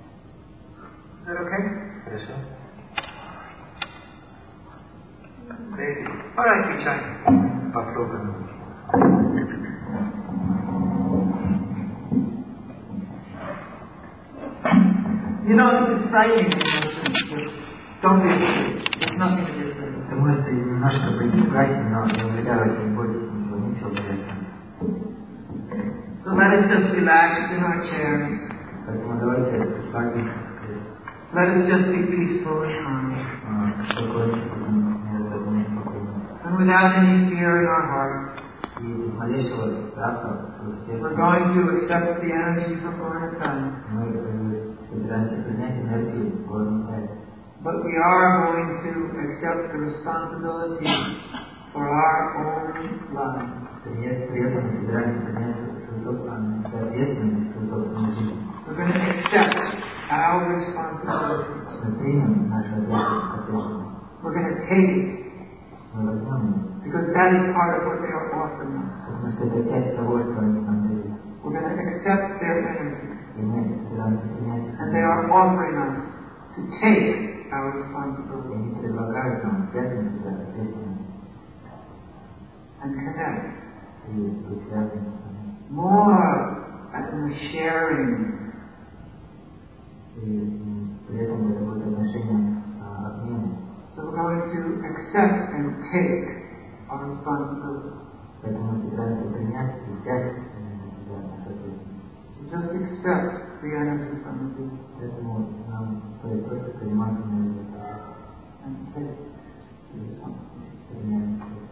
Speaker 1: Is that okay?
Speaker 2: Хорошо?
Speaker 1: Maybe. All right, we try.
Speaker 2: Попробуем.
Speaker 1: You know, this is frightening. Don't be afraid. There's nothing to be afraid of.
Speaker 2: можете немножко быть в классе, но не углядывать не бойтесь ничего, ничего бояться.
Speaker 1: So let us just relax in our chairs.
Speaker 2: Поэтому давайте расслабимся.
Speaker 1: Let us just be peaceful and calm.
Speaker 2: Спокойно, спокойно, спокойно.
Speaker 1: And without any fear in our heart.
Speaker 2: И без малейшего страха в сердце.
Speaker 1: We're going to accept the energy from Gornasan.
Speaker 2: Мы собираемся принять энергию Горнатай.
Speaker 1: But we are going to accept the responsibility for our own life.
Speaker 2: При этом мы собираемся принять собственную ответственность за собственную жизнь.
Speaker 1: We're going to accept our responsibility.
Speaker 2: Мы примем нашу ответственность.
Speaker 1: We're going to take it.
Speaker 2: Мы возьмем ее.
Speaker 1: Because that is part of what they are offering us.
Speaker 2: Потому что это часть того, что они нам дают.
Speaker 1: We're going to accept their energy.
Speaker 2: И мы собираемся принять.
Speaker 1: And they are offering us to take our responsibility.
Speaker 2: И они предлагают нам взять на себя ответственность.
Speaker 1: And connect.
Speaker 2: И быть связанными с нами.
Speaker 1: More in the sharing.
Speaker 2: И при этом это будет отношение обмена.
Speaker 1: So we're going to accept and take our responsibility.
Speaker 2: Поэтому мы собираемся принять и взять на себя нашу ответственность.
Speaker 1: Just accept the energy from the being.
Speaker 2: Поэтому нам стоит просто принимать энергию.
Speaker 1: And take
Speaker 2: И принять.